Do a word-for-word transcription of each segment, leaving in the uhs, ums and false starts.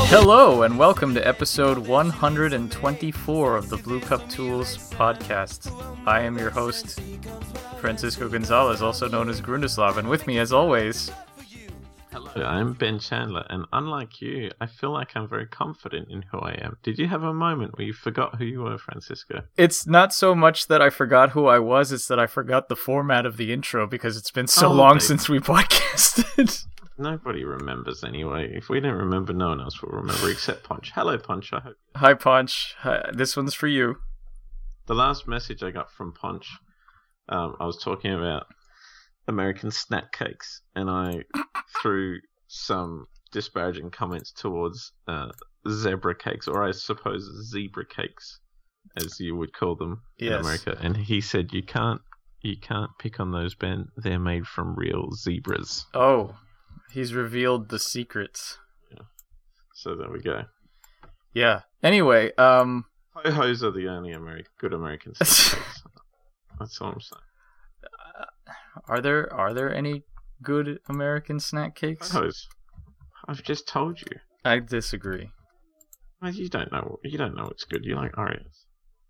Hello and welcome to episode one hundred twenty-four of the Blue Cup Tools podcast. I am your host, Francisco Gonzalez, also known as Grundislav, and with me as always... Hello, I'm Ben Chandler, and unlike you, I feel like I'm very confident in who I am. Did you have a moment where you forgot who you were, Francisco? It's not so much that I forgot who I was, it's that I forgot the format of the intro because it's been so oh, long baby. since we podcasted. Nobody remembers anyway. If we don't remember, no one else will remember except Ponch. Hello, Ponch. I hope. Hi, Ponch. Hi. This one's for you. The last message I got from Ponch, um, I was talking about American snack cakes, and I threw some disparaging comments towards uh, zebra cakes, or I suppose zebra cakes, as you would call them yes. in America. And he said, "You can't, you can't pick on those, Ben. They're made from real zebras." Oh. He's revealed the secrets. Yeah. So there we go. Yeah. Anyway, um... Ho-hos are the only Ameri- good American snack cakes. That's all I'm saying. Uh, are there are there any good American snack cakes? Ho-hos. I've just told you. I disagree. Well, you don't know. You don't know what's good. You like Oreos.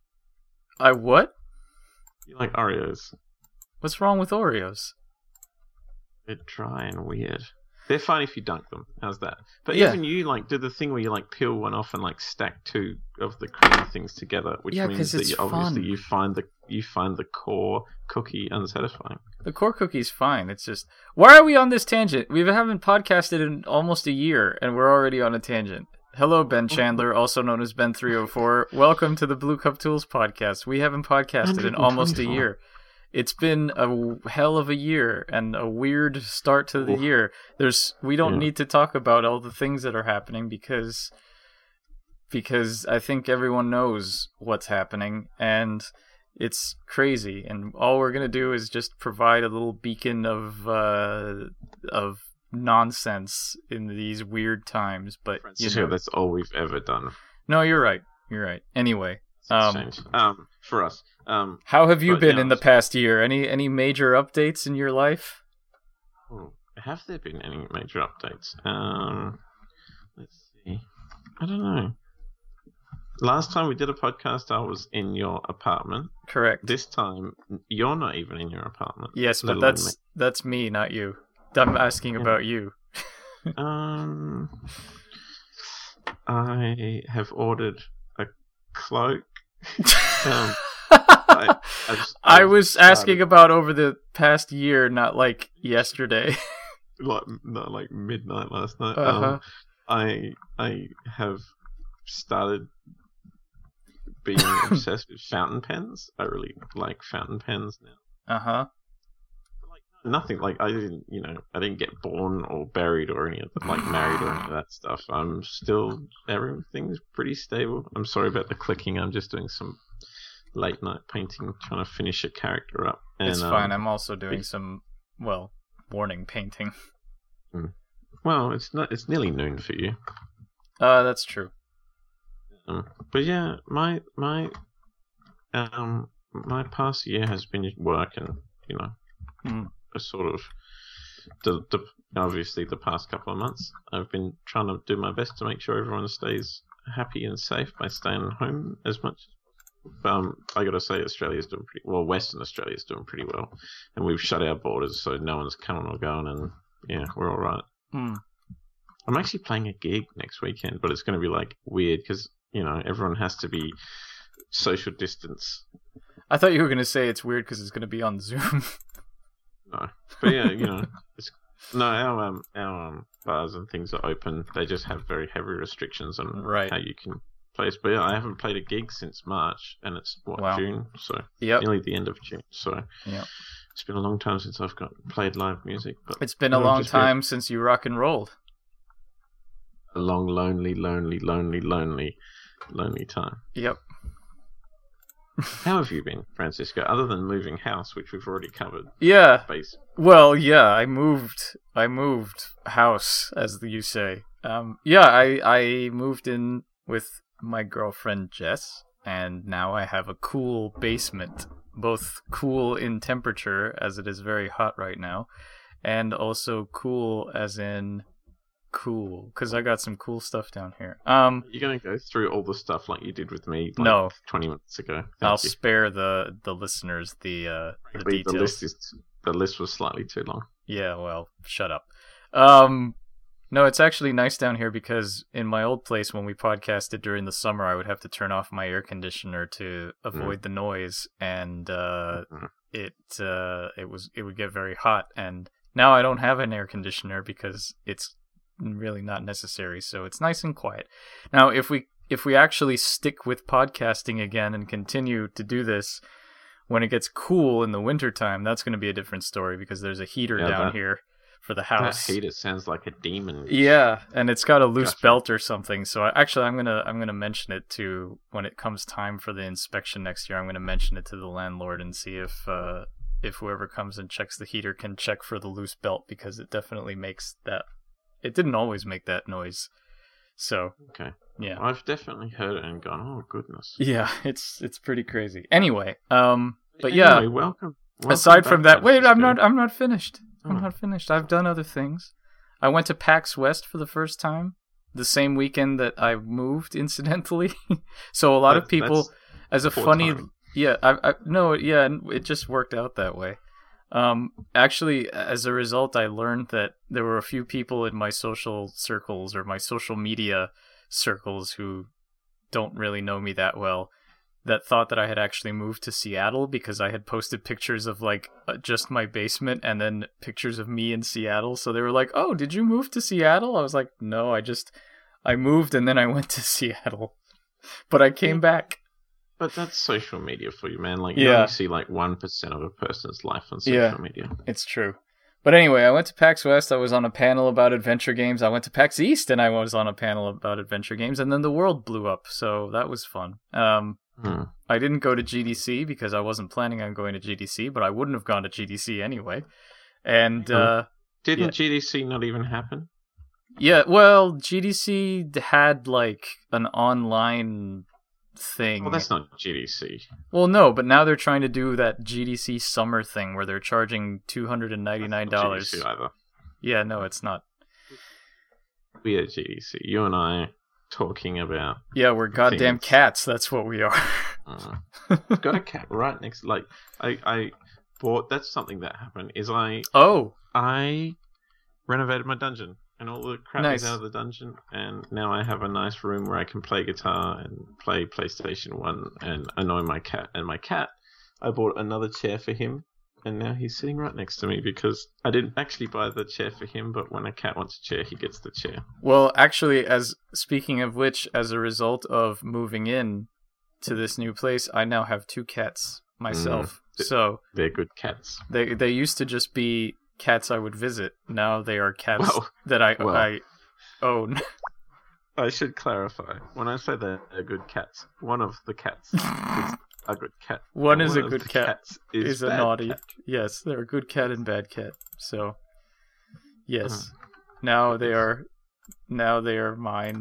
I what? You like Oreos. What's wrong with Oreos? They're dry and weird. They're fine if you dunk them. How's that? But yeah. even you like do the thing where you like peel one off and like stack two of the cream things together, which yeah, means that it's you, obviously fun. you find the you find the core cookie unsatisfying. The core cookie's fine. It's just why are we on this tangent? We haven't podcasted in almost a year, and we're already on a tangent. Hello, Ben Chandler, also known as Ben three oh four. Welcome to the Blue Cup Tools podcast. We haven't podcasted in almost a year. It's been a hell of a year and a weird start to the Oof. year. There's we don't yeah. need to talk about all the things that are happening because because I think everyone knows what's happening and it's crazy. And all we're gonna do is just provide a little beacon of uh, of nonsense in these weird times. But Francisco, you know, that's all we've ever done. No, you're right. You're right. Anyway. Um, um, for us. Um, How have you but, been yeah, in the past year? Any any major updates in your life? Oh, have there been any major updates? Um, let's see. I don't know. Last time we did a podcast, I was in your apartment. Correct. This time, you're not even in your apartment. Yes, but that's me. that's me, not you. I'm asking yeah. about you. um, I have ordered a cloak. um, I, I've, I've I was started, asking about over the past year, not like yesterday. like not like midnight last night. Uh-huh. Um, I I have started being obsessed with fountain pens. I really like fountain pens now. Uh huh. Like nothing. Like I didn't, you know, I didn't get born or buried or any of that, like married or any of that stuff. I'm still everything's pretty stable. I'm sorry about the clicking. I'm just doing some late night painting, trying to finish a character up. And, it's fine. um, I'm also doing some, well, morning painting. Well, it's not. It's nearly noon for you. Uh, that's true. Um, but yeah, my my um my past year has been work and you know mm. a sort of the the obviously the past couple of months I've been trying to do my best to make sure everyone stays happy and safe by staying home as much. Um, I got to say Australia's doing pretty well. Western Australia's doing pretty well, and we've shut our borders so no one's coming or going, and yeah, we're all right. Mm. I'm actually playing a gig next weekend, but it's going to be like weird because you know everyone has to be social distance. I thought you were going to say it's weird because it's going to be on Zoom. No, but yeah, you know, it's, no, our um, our um, bars and things are open. They just have very heavy restrictions on right. how you can play. But yeah, I haven't played a gig since March, and it's what wow. June, so yep. nearly the end of June. So yep. it's been a long time since I've got played live music. But it's been a long time since you rock and rolled. A long, lonely, lonely, lonely, lonely, lonely time. Yep. How have you been, Francisco? Other than moving house, which we've already covered. Yeah. Base. Well, yeah, I moved. I moved house, as you say. Um, yeah, I I moved in with my girlfriend Jess, and now I have a cool basement. Both cool in temperature, as it is very hot right now, and also cool as in cool, because I got some cool stuff down here. Um, You're gonna go through all the stuff like you did with me. Like no, twenty minutes ago. Thank I'll you. spare the the listeners the uh, the the, details. the list is the list was slightly too long. Yeah, well, shut up. Um, no, it's actually nice down here because in my old place when we podcasted during the summer, I would have to turn off my air conditioner to avoid mm. the noise, and uh, mm. it uh, it was it would get very hot. And now I don't have an air conditioner because it's really not necessary, so it's nice and quiet. Now, if we if we actually stick with podcasting again and continue to do this when it gets cool in the wintertime, that's going to be a different story because there's a heater yeah, down that, here for the house. That heater sounds like a demon. Yeah, and it's got a loose gotcha. belt or something. So I, actually, I'm gonna I'm gonna mention it to when it comes time for the inspection next year. I'm gonna mention it to the landlord and see if uh, if whoever comes and checks the heater can check for the loose belt because it definitely makes that. It didn't always make that noise. So okay, yeah, I've definitely heard it and gone, oh goodness. Yeah, it's it's pretty crazy. Anyway, um, but yeah, anyway, welcome. welcome. Aside from that, wait, I'm not I'm not finished. I'm not finished. I've done other things. I went to PAX West for the first time, the same weekend that I moved, incidentally. So a lot that, of people, as a funny, time. yeah, I, I no, yeah, it just worked out that way. Um, actually, as a result, I learned that there were a few people in my social circles or my social media circles who don't really know me that well that thought that I had actually moved to Seattle because I had posted pictures of like uh, just my basement and then pictures of me in Seattle. So they were like, "Oh, did you move to Seattle?" I was like, "No, I just I moved and then I went to Seattle." But I came back. But that's social media for you, man. Like, you yeah. only see like one percent of a person's life on social yeah, media. It's true. But anyway, I went to PAX West. I was on a panel about adventure games. I went to PAX East and I was on a panel about adventure games. And then the world blew up. So that was fun. Um, hmm. I didn't go to G D C because I wasn't planning on going to G D C, but I wouldn't have gone to G D C anyway. And uh, didn't yeah. G D C not even happen? Yeah, well, G D C had like an online thing. Well, that's not G D C. Well, no, but now they're trying to do that G D C summer thing where they're charging two hundred ninety-nine dollars. That's not G D C either. Yeah, no, it's not. We are G D C. You and I talking about. Yeah, we're goddamn things. Cats. That's what we are. uh, I've got a cat right next. Like I, I bought. That's something that happened. Is I. Oh. I renovated my dungeon. And all the crap nice. is out of the dungeon, and now I have a nice room where I can play guitar and play PlayStation one and annoy my cat. And my cat, I bought another chair for him, and now he's sitting right next to me because I didn't actually buy the chair for him, but when a cat wants a chair, he gets the chair. Well, actually, as speaking of which, as a result of moving in to this new place, I now have two cats myself. Mm, so they're good cats. They they used to just be cats I would visit. Now they are cats well, that I well, I own. I should clarify. When I say they're good cats, one of the cats is a good cat. One is one a good cat. Is, is a naughty. Cat. Yes, they're a good cat and bad cat. So, yes. Uh-huh. Now they are. Now they are mine.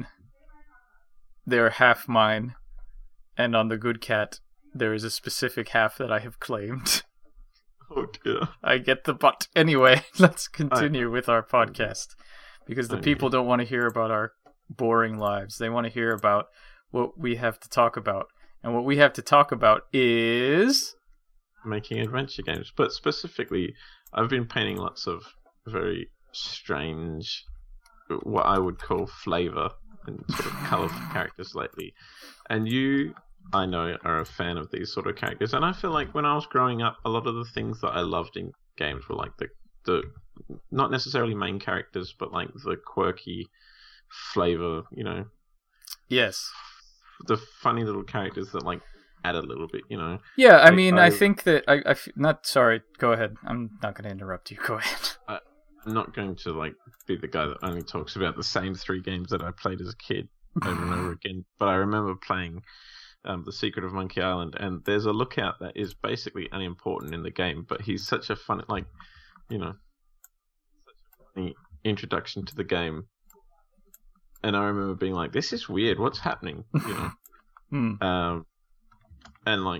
They are half mine, and on the good cat, there is a specific half that I have claimed. Oh dear. I get the butt. Anyway, let's continue I... with our podcast. Because the I people mean... don't want to hear about our boring lives. They want to hear about what we have to talk about. And what we have to talk about is... making adventure games. But specifically, I've been painting lots of very strange, what I would call flavor and sort of colorful characters lately. And you... I know are a fan of these sort of characters, and I feel like when I was growing up, a lot of the things that I loved in games were like the the not necessarily main characters, but like the quirky flavor, you know. Yes. The funny little characters that like add a little bit, you know. Yeah, I like, mean, I, I think that I, I not sorry. Go ahead. I'm not going to interrupt you. Go ahead. I, I'm not going to like be the guy that only talks about the same three games that I played as a kid over and over again, but I remember playing. Um, The Secret of Monkey Island, and there's a lookout that is basically unimportant in the game, but he's such a funny, like, you know, such a funny introduction to the game. And I remember being like, "This is weird. What's happening?" You know, mm. um, and like,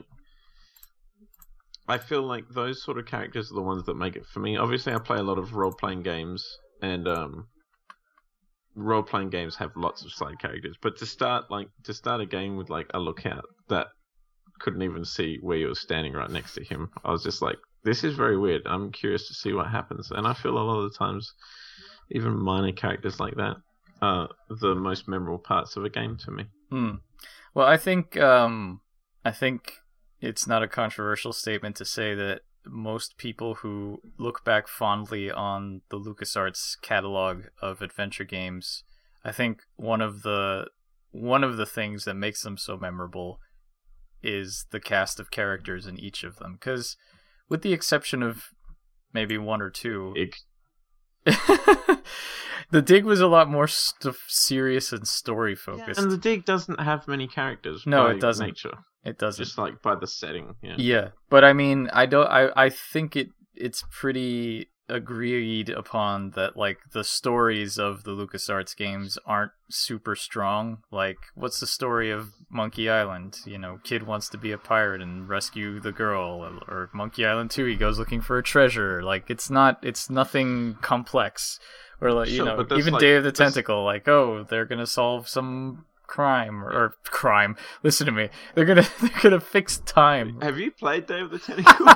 I feel like those sort of characters are the ones that make it for me. Obviously, I play a lot of role-playing games, and um, role playing games have lots of side characters, but to start like to start a game with like a lookout that couldn't even see where you were standing right next to him, I was just like, this is very weird. I'm curious to see what happens. And I feel a lot of the times, even minor characters like that are the most memorable parts of a game to me. Hmm. Well, I think um, I think it's not a controversial statement to say that most people who look back fondly on the LucasArts catalog of adventure games, I think one of the one of the things that makes them so memorable is the cast of characters in each of them. Because with the exception of maybe one or two, It, the Dig was a lot more st- serious and story focused. and the Dig doesn't have many characters. No, by it doesn't. Nature. It doesn't. Just like by the setting. Yeah. Yeah, but I mean, I don't. I, I think it it's pretty agreed upon that like the stories of the LucasArts games aren't super strong. Like, what's the story of Monkey Island? You know, kid wants to be a pirate and rescue the girl, or Monkey Island two, he goes looking for a treasure. Like, it's not. It's nothing complex. Or like, you Sure, know, but that's even like- Day of the that's- Tentacle. Like, oh, they're gonna solve some crime or, or crime. Listen to me. They're gonna they're gonna fix time. Have you played Day of the Tentacle?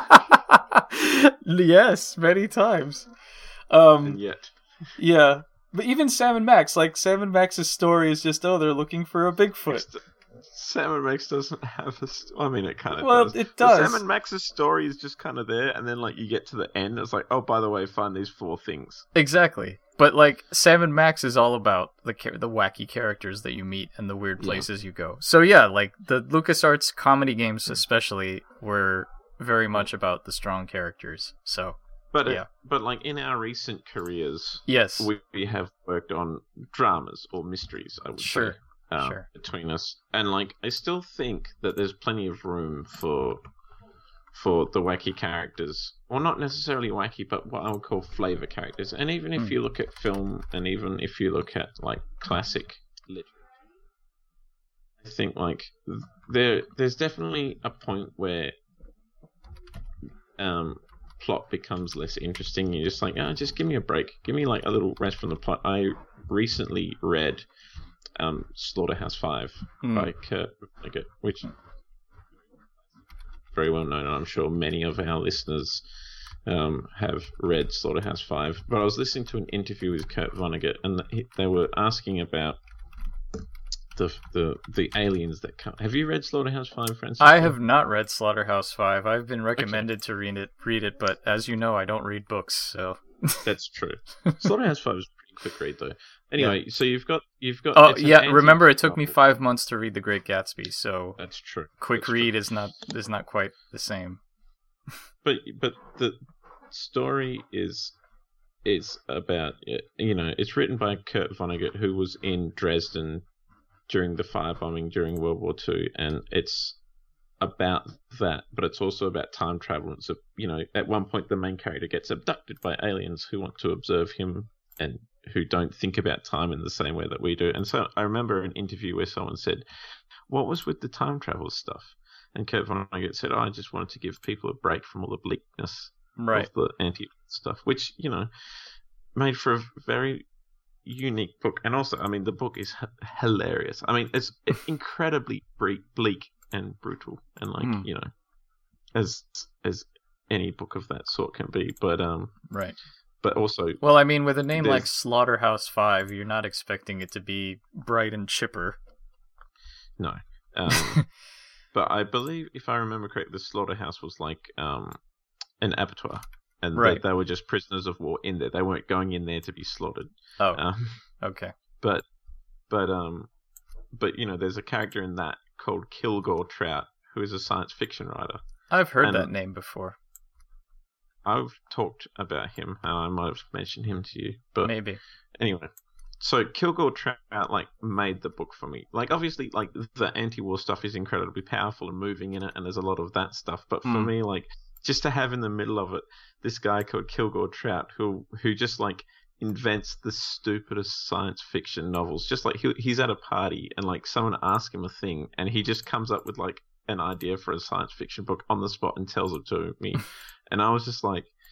Yes, many times. Um, And yet. yeah, but even Sam and Max, like Sam and Max's story is just, oh, they're looking for a Bigfoot. Sam and Max doesn't have a. St- I mean, it kind of Well, does. it But does. Sam and Max's story is just kind of there, and then like you get to the end, it's like, oh, by the way, find these four things. Exactly. But like Sam and Max is all about the char- the wacky characters that you meet and the weird Yeah. places you go. So yeah, like the LucasArts comedy games especially were very much about the strong characters. So But it- Yeah. but like in our recent careers, yes, we, we have worked on dramas or mysteries. I would Sure, say. Uh, sure. Between us, and like I still think that there's plenty of room for for the wacky characters, or not necessarily wacky, but what I would call flavor characters. And even if Hmm. you look at film, and even if you look at like classic literature, I think like there there's definitely a point where um plot becomes less interesting. You're just like, oh, just give me a break, give me like a little rest from the plot. I recently read um, Slaughterhouse Five Hmm. by Kurt Vonnegut, which is very well known, and I'm sure many of our listeners um, have read Slaughterhouse Five. But I was listening to an interview with Kurt Vonnegut, and he, they were asking about the the the aliens that come. Have you read Slaughterhouse Five, Francis? I have not read Slaughterhouse Five. I've been recommended to read it, read it, but as you know, I don't read books. So That's true. Slaughterhouse Five is a pretty quick read, though. Anyway, so you've got you've got. oh it's an yeah, anti- remember it took me novel. five months to read The Great Gatsby. So That's true. quick That's true. read is not is not quite the same. But but the story is is about, you know, it's written by Kurt Vonnegut, who was in Dresden during the firebombing during World War Two, and it's about that, but it's also about time travel. It's a, you know, at one point the main character gets abducted by aliens who want to observe him and who don't think about time in the same way that we do. And so I remember an interview where someone said, "What was with the time travel stuff?" And Kurt Vonnegut said, oh, "I just wanted to give people a break from all the bleakness Right. of the anti stuff," which, you know, made for a very unique book. And also, I mean, the book is h- hilarious. I mean, it's incredibly bre- bleak and brutal, and like Mm. you know, as as any book of that sort can be. But um, Right. but also, Well, I mean, with a name like There's- Slaughterhouse Five, you're not expecting it to be bright and chipper. no. Um, but I believe, if I remember correctly, the slaughterhouse was like um an abattoir, and Right. they, they were just prisoners of war in there. They weren't going in there to be slaughtered. Oh, Um, okay. but but um but you know, there's a character in that called Kilgore Trout, who is a science fiction writer. I've heard and- that name before. I've talked about him, and I might have mentioned him to you, but Maybe. anyway. So Kilgore Trout like made the book for me. Like, obviously, like the anti-war stuff is incredibly powerful and moving in it, and there's a lot of that stuff. But for Mm. me, like, just to have in the middle of it this guy called Kilgore Trout, who who just like invents the stupidest science fiction novels. Just like he he's at a party and like someone asks him a thing, and he just comes up with like an idea for a science fiction book on the spot and tells it to me. And I was just like,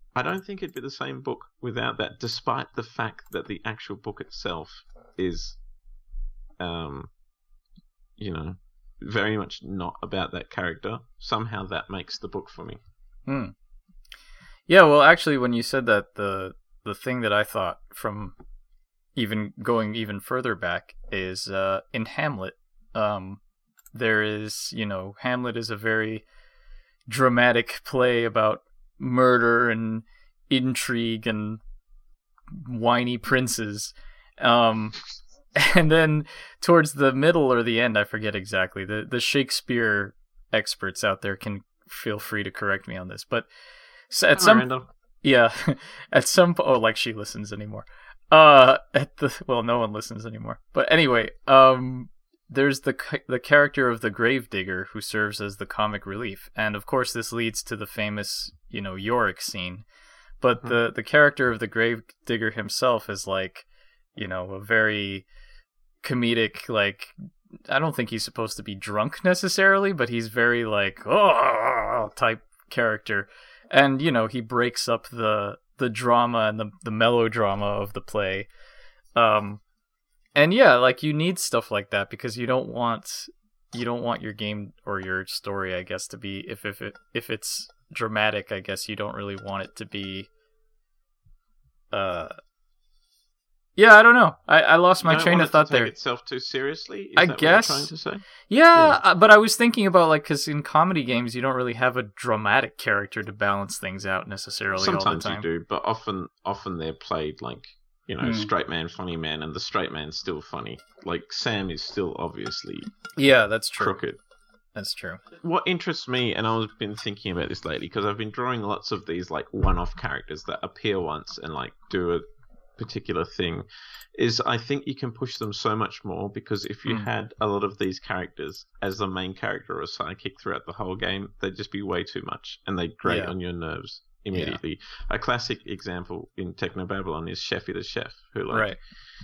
I don't think it'd be the same book without that, despite the fact that the actual book itself is, um, you know, very much not about that character. Somehow that makes the book for me. Hmm. Yeah, well, actually, when you said that, the the thing that I thought from even going even further back is uh, in Hamlet. Um, there is, you know, Hamlet is a very dramatic play about murder and intrigue and whiny princes. Um, and then towards the middle or the end, I forget exactly, the, the Shakespeare experts out there can feel free to correct me on this, but at some Miranda. yeah, at some po- oh, like she listens anymore. Uh, at the well, no one listens anymore. But anyway, um, there's the the character of the Gravedigger who serves as the comic relief, and of course this leads to the famous, you know, Yorick scene. But mm-hmm. the the character of the Gravedigger himself is like, you know, a very comedic, like, I don't think he's supposed to be drunk necessarily, but he's very like oh type character, and you know he breaks up the the drama and the the melodrama of the play. Um, and yeah, like you need stuff like that because you don't want you don't want your game or your story, I guess, to be if if it if it's dramatic, I guess you don't really want it to be. Uh, yeah, I don't know. I, I lost my train of thought to take there. Itself too seriously? Is I that guess. What you're trying to say? Yeah, yeah, but I was thinking about like because in comedy games you don't really have a dramatic character to balance things out necessarily. Sometimes all the time. you do, but often often they're played like, you know, mm. straight man, funny man, and the straight man's still funny. Like Sam is still obviously yeah, that's true. crooked. That's true. What interests me, and I've been thinking about this lately because I've been drawing lots of these like one-off characters that appear once and like do a particular thing, is I think you can push them so much more because if you mm. had a lot of these characters as the main character or a sidekick throughout the whole game, they'd just be way too much and they'd grate yeah. on your nerves immediately. Yeah. A classic example in Technobabylon is Sheffy the Chef, who like right.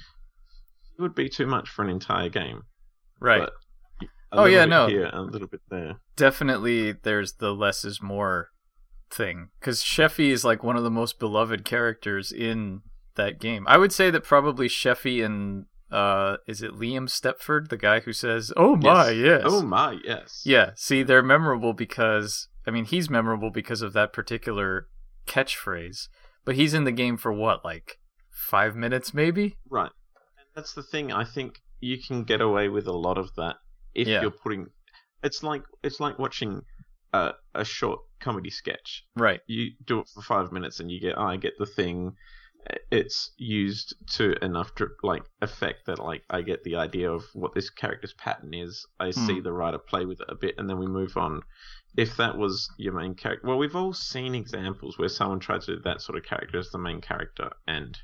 it would be too much for an entire game. Right. But oh yeah, no. Here, a little bit there. Definitely, there's the less is more thing because Sheffy is like one of the most beloved characters in that game. I would say that probably Sheffy and uh, is it Liam Stepford, the guy who says, "Oh my, yes. yes." Oh my, yes. Yeah. See, they're memorable because I mean, he's memorable because of that particular catchphrase. But he's in the game for what, like five minutes, maybe? Right. And that's the thing. I think you can get away with a lot of that if yeah. you're putting. It's like it's like watching a a short comedy sketch. Right. You do it for five minutes and you get, oh, I get the thing. It's used to enough like effect that like I get the idea of what this character's pattern is. I mm. see the writer play with it a bit, and then we move on. If that was your main character, well, we've all seen examples where someone tried to do that sort of character as the main character, and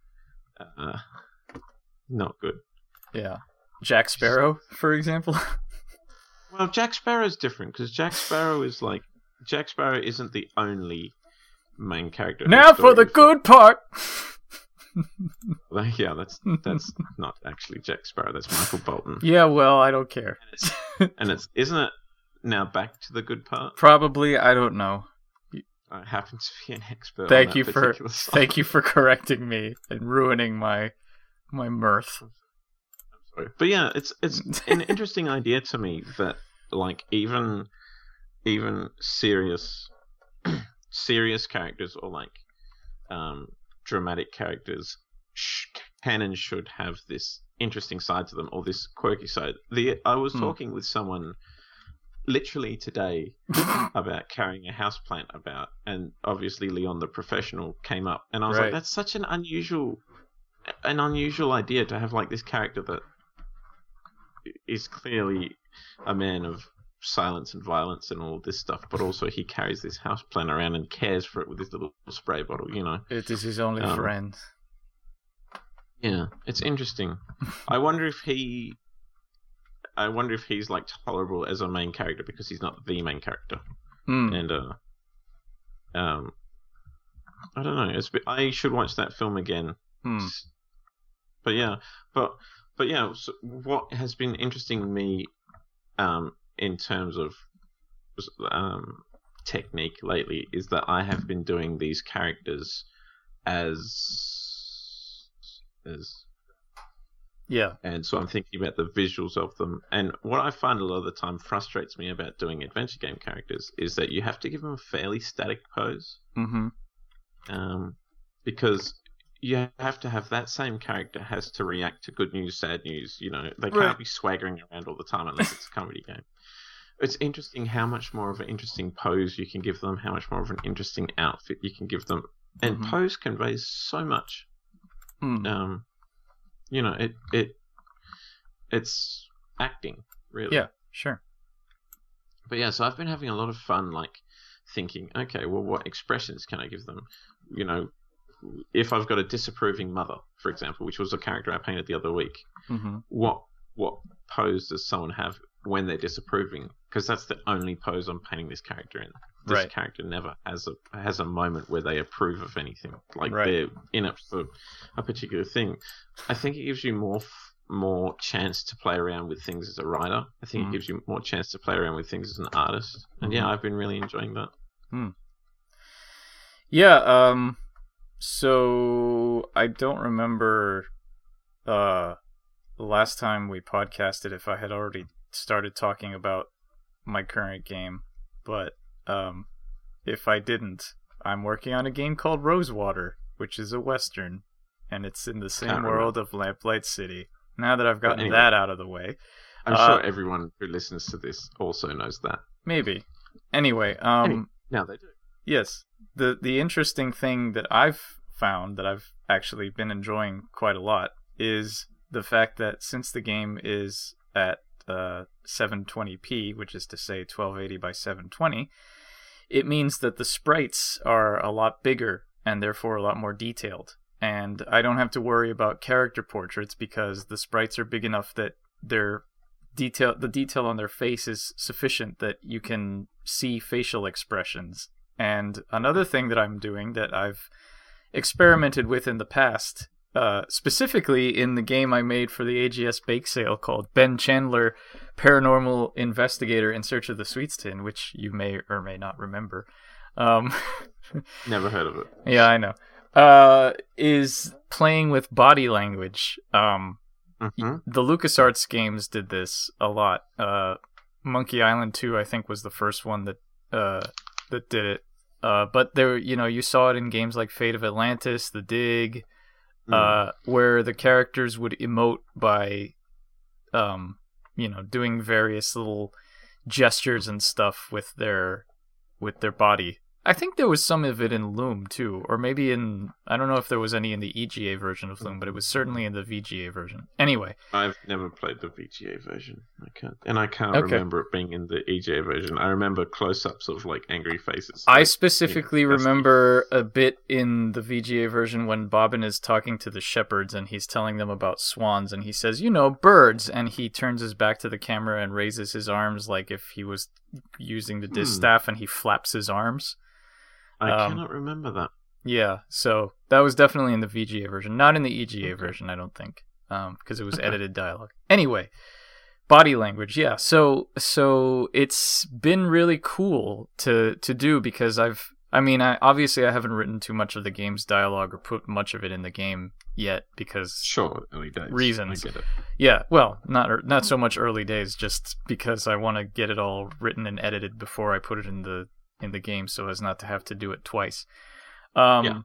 uh, not good. Yeah, Jack Sparrow, for example. Well, Jack Sparrow's different because Jack Sparrow is like Jack Sparrow isn't the only main character. Now for the good part. Yeah, that's that's not actually Jack Sparrow. That's Michael Bolton. Yeah, well, I don't care. And it's, and it's isn't it now back to the good part? Probably, I don't know. I happen to be an expert. Thank on you that for side. thank you for correcting me and ruining my my mirth. I'm sorry, but yeah, it's it's an interesting idea to me that like even even serious. serious characters or like um, dramatic characters sh- can and should have this interesting side to them or this quirky side. The I was hmm. talking with someone literally today about carrying a houseplant about, and obviously Leon the professional came up, and I was right. like, that's such an unusual an unusual idea to have like this character that is clearly a man of silence and violence and all this stuff, but also he carries this house plant around and cares for it with his little spray bottle, you know. It is his only um, friend. Yeah, it's interesting. I wonder if he I wonder if he's like tolerable as a main character because he's not the main character. Mm. And uh um I don't know. It's I should watch that film again. Mm. But yeah, but but yeah, so what has been interesting to me um in terms of um, technique lately is that I have been doing these characters as as yeah, and so I'm thinking about the visuals of them. And what I find a lot of the time frustrates me about doing adventure game characters is that you have to give them a fairly static pose. Mm-hmm. Um, because you have to have that same character has to react to good news, sad news. You know, they can't Right. be swaggering around all the time unless it's a comedy game. It's interesting how much more of an interesting pose you can give them, how much more of an interesting outfit you can give them, and Mhm. pose conveys so much. Mm. Um, you know, it it it's acting really. Yeah, sure. But yeah, so I've been having a lot of fun, like thinking, okay, well, what expressions can I give them? You know, if I've got a disapproving mother, for example, which was a character I painted the other week, Mm-hmm. what what pose does someone have when they're disapproving? Because that's the only pose I'm painting this character in. This Right. character never has a has a moment where they approve of anything. Like Right. they're in it for a particular thing. I think it gives you more f- more chance to play around with things as a writer. I think Mhm. it gives you more chance to play around with things as an artist. And yeah, Mhm. I've been really enjoying that. Yeah, um so I don't remember uh the last time we podcasted if I had already started talking about my current game, but um if I didn't, I'm working on a game called Rosewater, which is a western, and it's in the same Can't world of Lamplight City. Now that I've gotten anyway. that out of the way, I'm Uh, sure everyone who listens to this also knows that. maybe. Anyway, um Anyway. Now they do. yes, the the interesting thing that I've found that I've actually been enjoying quite a lot is the fact that since the game is at uh, seven twenty p, which is to say twelve eighty by seven twenty, it means that the sprites are a lot bigger and therefore a lot more detailed. And I don't have to worry about character portraits because the sprites are big enough that their detail, the detail on their face is sufficient that you can see facial expressions. And another thing that I'm doing that I've experimented with in the past, uh, specifically in the game I made for the A G S bake sale called Ben Chandler Paranormal Investigator in Search of the Sweets Tin, which you may or may not remember. Um, Never heard of it. yeah, I know. Uh, is playing with body language. Um, Mm-hmm. the LucasArts games did this a lot. Uh, Monkey Island two, I think, was the first one that uh, that did it. Uh, but there, you know, you saw it in games like Fate of Atlantis, The Dig, Mm. uh, where the characters would emote by, um, you know, doing various little gestures and stuff with their with their body. I think there was some of it in Loom too, or maybe in, I don't know if there was any in the E G A version of Loom, but it was certainly in the V G A version. Anyway, I've never played the V G A version. I can't, and I can't Okay. remember it being in the E G A version. I remember close-ups of like angry faces. I Like, specifically you know, that's- remember a bit in the V G A version when Bobbin is talking to the shepherds and he's telling them about swans and he says, you know, birds, and he turns his back to the camera and raises his arms like if he was using the distaff and he flaps his arms. I um, cannot remember that. Yeah, so that was definitely in the V G A version, not in the E G A Okay. version, I don't think, um, because it was Okay. edited dialogue. Anyway, body language, yeah. So so it's been really cool to to do because I've, I mean, I obviously I haven't written too much of the game's dialogue or put much of it in the game yet because Sure, early days. reasons. I get it. yeah, well, not ear- not so much early days, just because I want to get it all written and edited before I put it in the in the game, so as not to have to do it twice. Um, Yeah.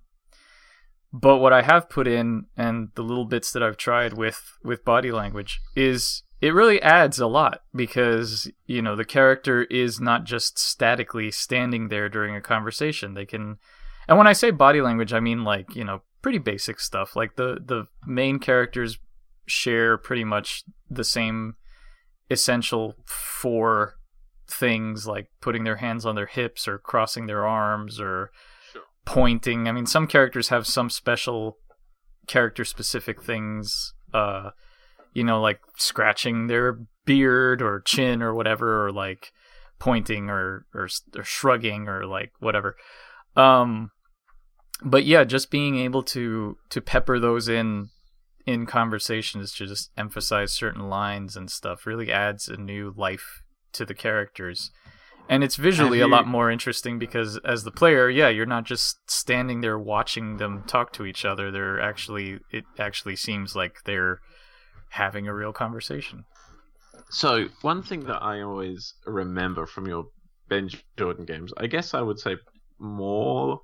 But what I have put in, and the little bits that I've tried with with body language, is it really adds a lot because you know the character is not just statically standing there during a conversation. They can, and when I say body language, I mean like you know pretty basic stuff. Like the the main characters share pretty much the same essential four things, like putting their hands on their hips or crossing their arms or Sure. pointing. I mean, some characters have some special character specific things, uh, you know, like scratching their beard or chin or whatever, or like pointing or, or, or shrugging or like whatever. Um, but yeah, just being able to, to pepper those in in conversations to just emphasize certain lines and stuff really adds a new life to the characters. And it's visually you... a lot more interesting because as the player, yeah, you're not just standing there watching them talk to each other. They're actually, it actually seems like they're having a real conversation. So one thing that I always remember from your Ben Jordan games, I guess I would say more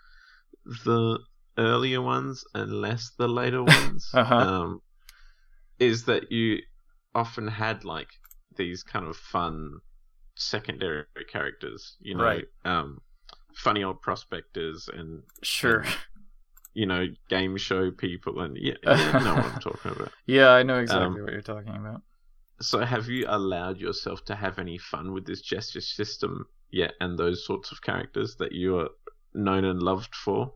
the earlier ones and less the later ones, uh-huh. um, is that you often had like these kind of fun secondary characters, you know, right. um, funny old prospectors and sure, and, you know, game show people, and yeah, you know what I'm talking about. Yeah, I know exactly um, what you're talking about. So, have you allowed yourself to have any fun with this gesture system yet, and those sorts of characters that you are known and loved for?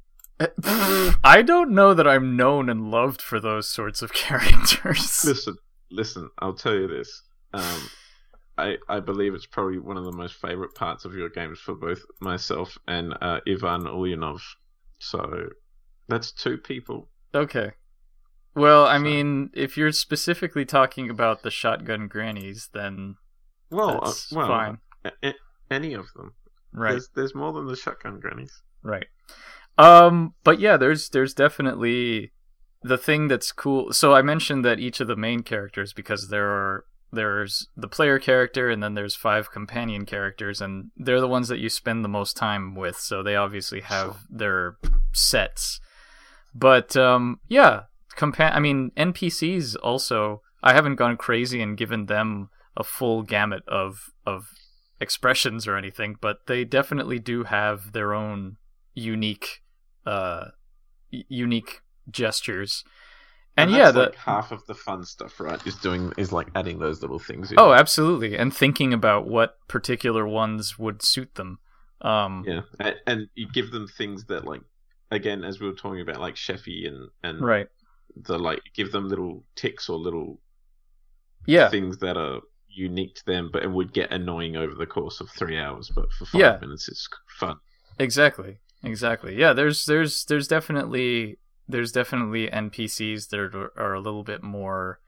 I don't know that I'm known and loved for those sorts of characters. Listen, listen, I'll tell you this. Um, I, I believe it's probably one of the most favorite parts of your games for both myself and uh, Ivan Ulyanov. So that's two people. Okay. Well, I so. mean, if you're specifically talking about the shotgun grannies, then well, that's uh, well, fine. A- a- any of them. Right. There's, there's more than the shotgun grannies. Right. Um, but yeah, there's there's definitely the thing that's cool. So I mentioned that each of the main characters, because there are there's the player character and then there's five companion characters, and they're the ones that you spend the most time with. So they obviously have sure. their sets. But um, yeah, compa- I mean N P Cs also. I haven't gone crazy and given them a full gamut of of expressions or anything, but they definitely do have their own unique. Uh, unique gestures, and, and yeah, that's the like half of the fun stuff, right? Is doing is like adding those little things in. Oh, absolutely, and thinking about what particular ones would suit them. Um, yeah, and, and you give them things that, like, again, as we were talking about, like Sheffy and and right, the like, give them little ticks or little yeah things that are unique to them, but it would get annoying over the course of three hours. But for five yeah. minutes, it's fun. Exactly. Exactly. Yeah, there's there's there's definitely there's definitely N P Cs that are, are a little bit more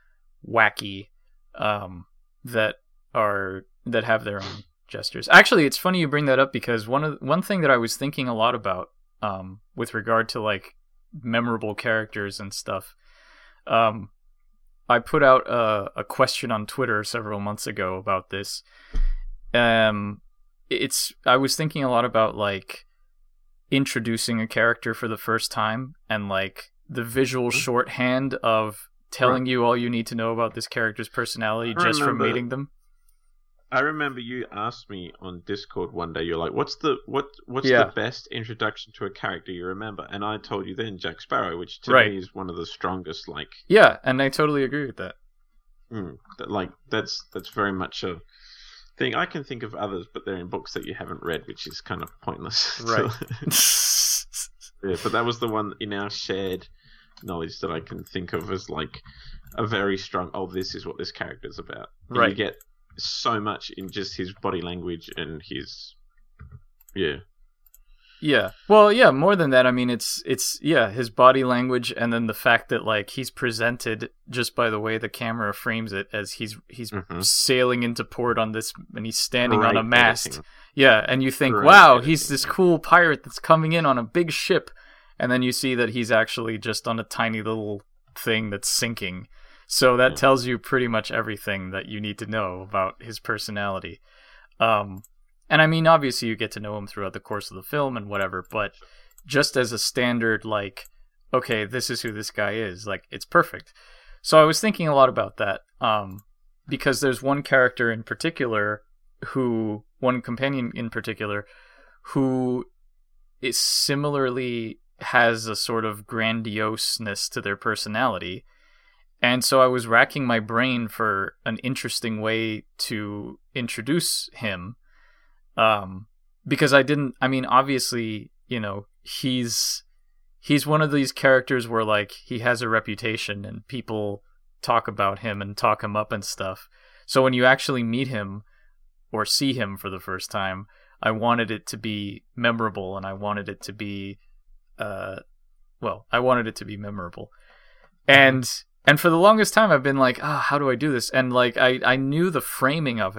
wacky, um, that are that have their own gestures. Actually, it's funny you bring that up because one of one thing that I was thinking a lot about, um, with regard to like memorable characters and stuff, um, I put out a, a question on Twitter several months ago about this. Um, it's I was thinking a lot about like. introducing a character for the first time and like the visual shorthand of telling right. you all you need to know about this character's personality I just remember, from meeting them. I remember you asked me on Discord one day, you're like, what's the what what's yeah. the best introduction to a character you remember? And I told you then Jack Sparrow, which to right. me is one of the strongest, like yeah, and I totally agree with that. Mm, that like that's that's very much a thing. I can think of others, but they're in books that you haven't read, which is kind of pointless. Right. Yeah, but that was the one in our shared knowledge that I can think of as like a very strong, oh, this is what this character's about. And right. you get so much in just his body language and his... Yeah. Yeah. Well, yeah, more than that, I mean, it's, it's yeah, his body language and then the fact that, like, he's presented just by the way the camera frames it as he's he's mm-hmm. sailing into port on this, and he's standing Great on a mast. Editing. Yeah, and you think, Great wow, editing. He's this cool pirate that's coming in on a big ship, and then you see that he's actually just on a tiny little thing that's sinking. So that yeah. tells you pretty much everything that you need to know about his personality. Um... And I mean, obviously you get to know him throughout the course of the film and whatever, but just as a standard, like, okay, this is who this guy is, like, it's perfect. So I was thinking a lot about that, um, because there's one character in particular who, one companion in particular, who is similarly has a sort of grandioseness to their personality. And so I was racking my brain for an interesting way to introduce him. Um, because I didn't, I mean, obviously, you know, he's, he's one of these characters where, like, he has a reputation and people talk about him and talk him up and stuff. So when you actually meet him or see him for the first time, I wanted it to be memorable and I wanted it to be, uh, well, I wanted it to be memorable. And, and for the longest time I've been like, ah, oh, how do I do this? And, like, I, I knew the framing of it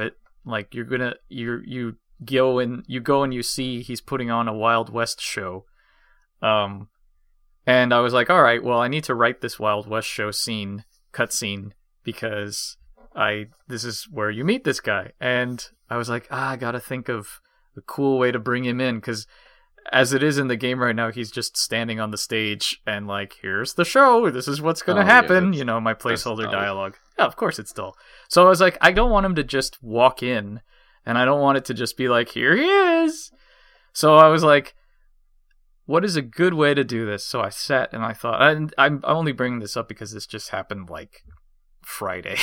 Like you're gonna you you go and you go and you see he's putting on a Wild West show. Um, and I was like, all right, well, I need to write this Wild West show scene cutscene because I this is where you meet this guy, and I was like, ah, I gotta think of a cool way to bring him in because. As it is in the game right now, he's just standing on the stage and like, here's the show. This is what's going to oh, happen. Yeah, you know, my placeholder dialogue. Yeah, of course it's dull. So I was like, I don't want him to just walk in and I don't want it to just be like, here he is. So I was like, what is a good way to do this? So I sat and I thought, and I'm only bringing this up because this just happened like Friday.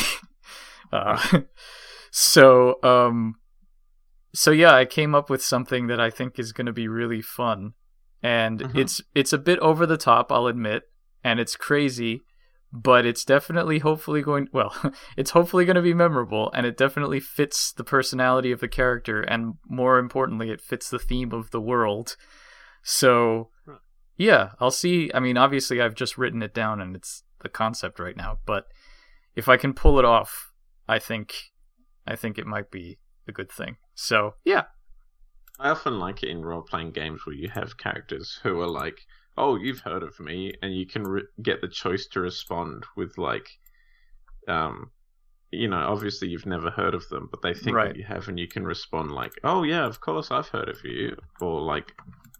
uh, so, um, So yeah, I came up with something that I think is going to be really fun, and mm-hmm. it's it's a bit over the top, I'll admit, and it's crazy, but it's definitely hopefully going well. It's hopefully going to be memorable, and it definitely fits the personality of the character, and more importantly, it fits the theme of the world. So yeah, I'll see. I mean, obviously, I've just written it down, and it's the concept right now, but if I can pull it off, I think I think it might be a good thing. So yeah, I often like it in role-playing games where you have characters who are like, "Oh, you've heard of me," and you can re- get the choice to respond with like, um, you know, obviously you've never heard of them, but they think right. that you have, and you can respond like, "Oh yeah, of course I've heard of you," or like,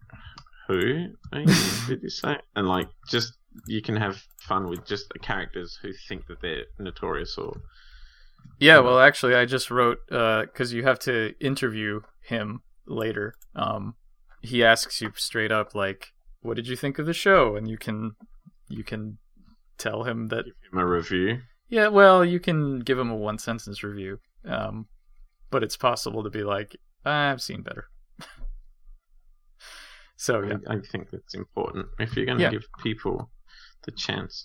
"Who did you say?" And like, just you can have fun with just the characters who think that they're notorious or. Yeah, well, actually, I just wrote, because uh, you have to interview him later. Um, he asks you straight up, like, what did you think of the show? And you can you can tell him that... Give him a review? Yeah, well, you can give him a one-sentence review. Um, but it's possible to be like, I've seen better. So, yeah. I, I think that's important. If you're going to yeah. give people the chance...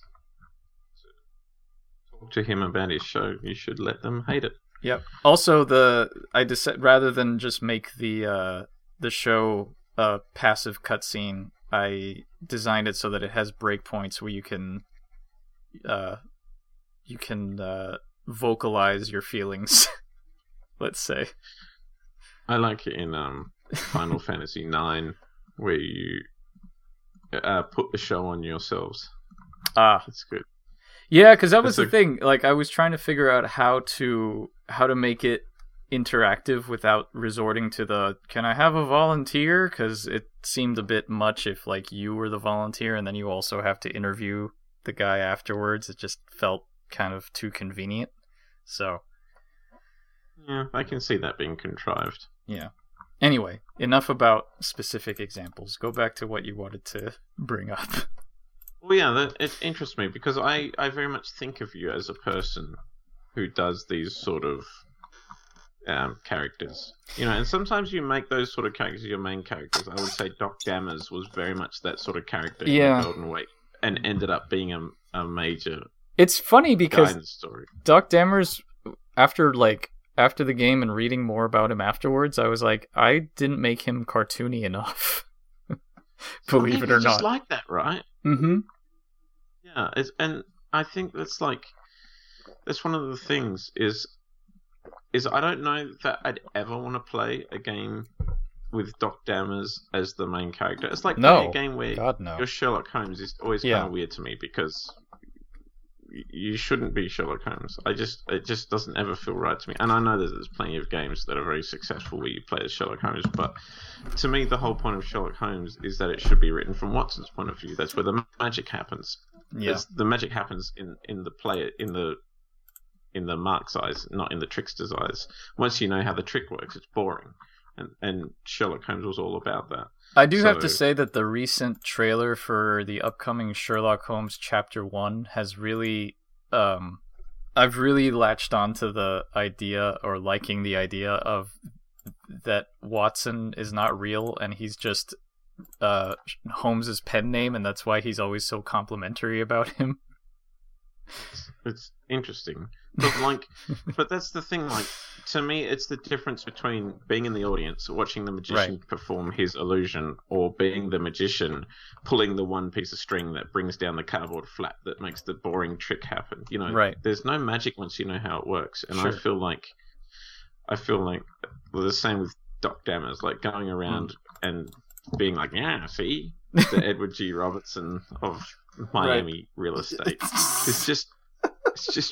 to him about his show, you should let them hate it. Yep. Also, the I decided rather than just make the uh, the show a passive cutscene, I designed it so that it has breakpoints where you can uh, you can uh, vocalize your feelings. Let's say. I like it in um, Final Fantasy nine where you uh, put the show on yourselves. Ah, that's good. Yeah, because that was That's the a... thing. Like, I was trying to figure out how to how to make it interactive without resorting to the "can I have a volunteer?" Because it seemed a bit much if like you were the volunteer and then you also have to interview the guy afterwards. It just felt kind of too convenient. So, yeah, I can see that being contrived. Yeah. Anyway, enough about specific examples. Go back to what you wanted to bring up. Well, yeah, that, it interests me because I, I very much think of you as a person who does these sort of um, characters. You know, and sometimes you make those sort of characters your main characters. I would say Doc Dammers was very much that sort of character yeah. in the Golden Wake and ended up being a, a major It's funny because guy in the story. Doc Dammers, after like after the game and reading more about him afterwards, I was like, I didn't make him cartoony enough. Believe it or just not. like that, right? Mm-hmm. Yeah, it's, and I think that's like that's one of the things is is I don't know that I'd ever want to play a game with Doc Dammers as the main character. It's like no. playing a game where God, no. you're Sherlock Holmes is always yeah. kind of weird to me because you shouldn't be Sherlock Holmes. I just it just doesn't ever feel right to me. And I know that there's plenty of games that are very successful where you play as Sherlock Holmes, but to me the whole point of Sherlock Holmes is that it should be written from Watson's point of view. That's where the magic happens. Yeah. It's, the magic happens in, in the player in the in the Mark's eyes, not in the trickster's eyes. Once you know how the trick works, it's boring. And and Sherlock Holmes was all about that. I do so, have to say that the recent trailer for the upcoming Sherlock Holmes Chapter one has really... Um, I've really latched onto the idea, or liking the idea of that Watson is not real and he's just uh, Holmes's pen name, and that's why he's always so complimentary about him. It's, it's interesting, but like, but that's the thing. Like, to me, it's the difference between being in the audience, watching the magician right. perform his illusion, or being the magician pulling the one piece of string that brings down the cardboard flap that makes the boring trick happen. You know, right. there's no magic once you know how it works, and sure. I feel like I feel like well, the same with Doc Dammers, like going around mm. and being like, yeah, see, the Edward G. Robertson of Miami right. real estate. It's just, it's just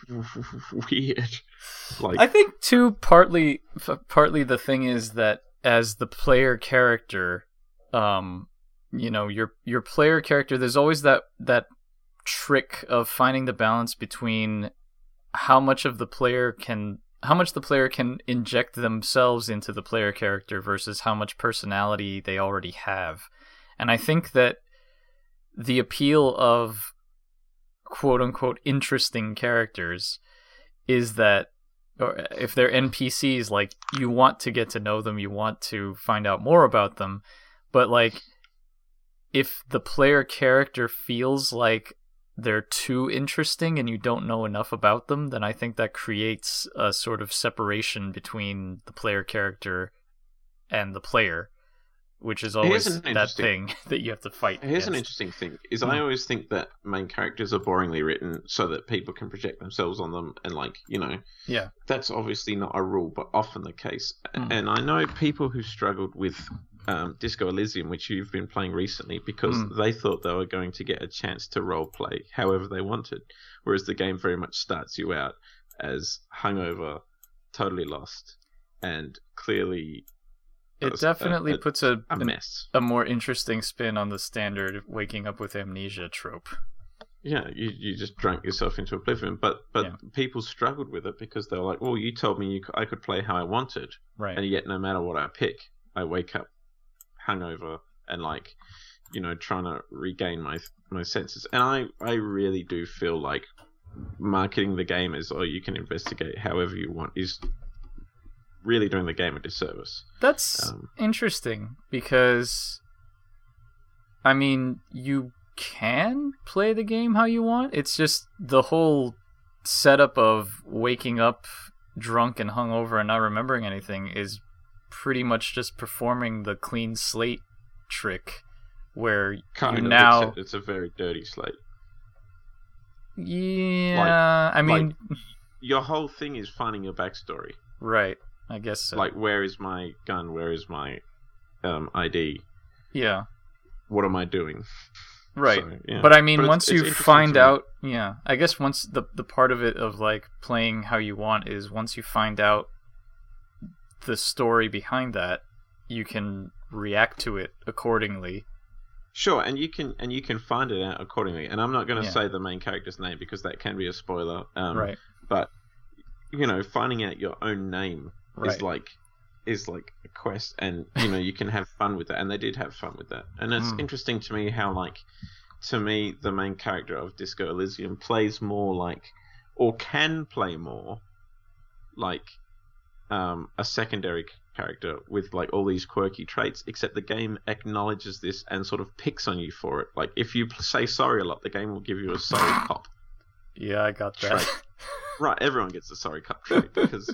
weird. Like, I think too, partly, partly the thing is that as the player character, um, you know, your your player character, there's always that that trick of finding the balance between how much of the player can, how much the player can inject themselves into the player character versus how much personality they already have. And I think that the appeal of quote unquote interesting characters is that, or if they're N P Cs, like, you want to get to know them, you want to find out more about them, but like, if the player character feels like they're too interesting and you don't know enough about them, then I think that creates a sort of separation between the player character and the player, which is always that thing that you have to fight Here's against. An interesting thing, is mm. I always think that main characters are boringly written so that people can project themselves on them, and like, you know, yeah, that's obviously not a rule, but often the case. Mm. And I know people who struggled with um, Disco Elysium, which you've been playing recently, because mm. they thought they were going to get a chance to role play however they wanted, whereas the game very much starts you out as hungover, totally lost, and clearly it definitely a, a, puts a a mess, a more interesting spin on the standard waking up with amnesia trope. Yeah, you you just drank yourself into oblivion, but but yeah. people struggled with it because they were like, "Well, you told me you, I could play how I wanted, right? And yet, no matter what I pick, I wake up hungover and like, you know, trying to regain my my senses." And I I really do feel like marketing the game as, "Oh, you can investigate however you want," is really doing the game a disservice. That's um, interesting because, I mean, you can play the game how you want. It's just the whole setup of waking up drunk and hungover and not remembering anything is pretty much just performing the clean slate trick, where kind you of, now it's a, it's a very dirty slate. Yeah, like, I mean, like, your whole thing is finding your backstory. Right. I guess so. Like, where is my gun? Where is my um, I D? Yeah. What am I doing? Right. So, yeah. But I mean, but once it's, you it's find out, yeah, I guess once the the part of it of like playing how you want is once you find out the story behind that, you can react to it accordingly. Sure, and you can and you can find it out accordingly. And I'm not going to yeah. say the main character's name because that can be a spoiler. Um, right. But you know, finding out your own name right. is like is like a quest, and you know you can have fun with that. And they did have fun with that. And it's mm. interesting to me how like to me the main character of Disco Elysium plays more like, or can play more like um, a secondary character with like all these quirky traits, except the game acknowledges this and sort of picks on you for it. Like if you say sorry a lot, the game will give you a sorry cop. Yeah, I got that. Trait. Right, everyone gets a sorry cop trait because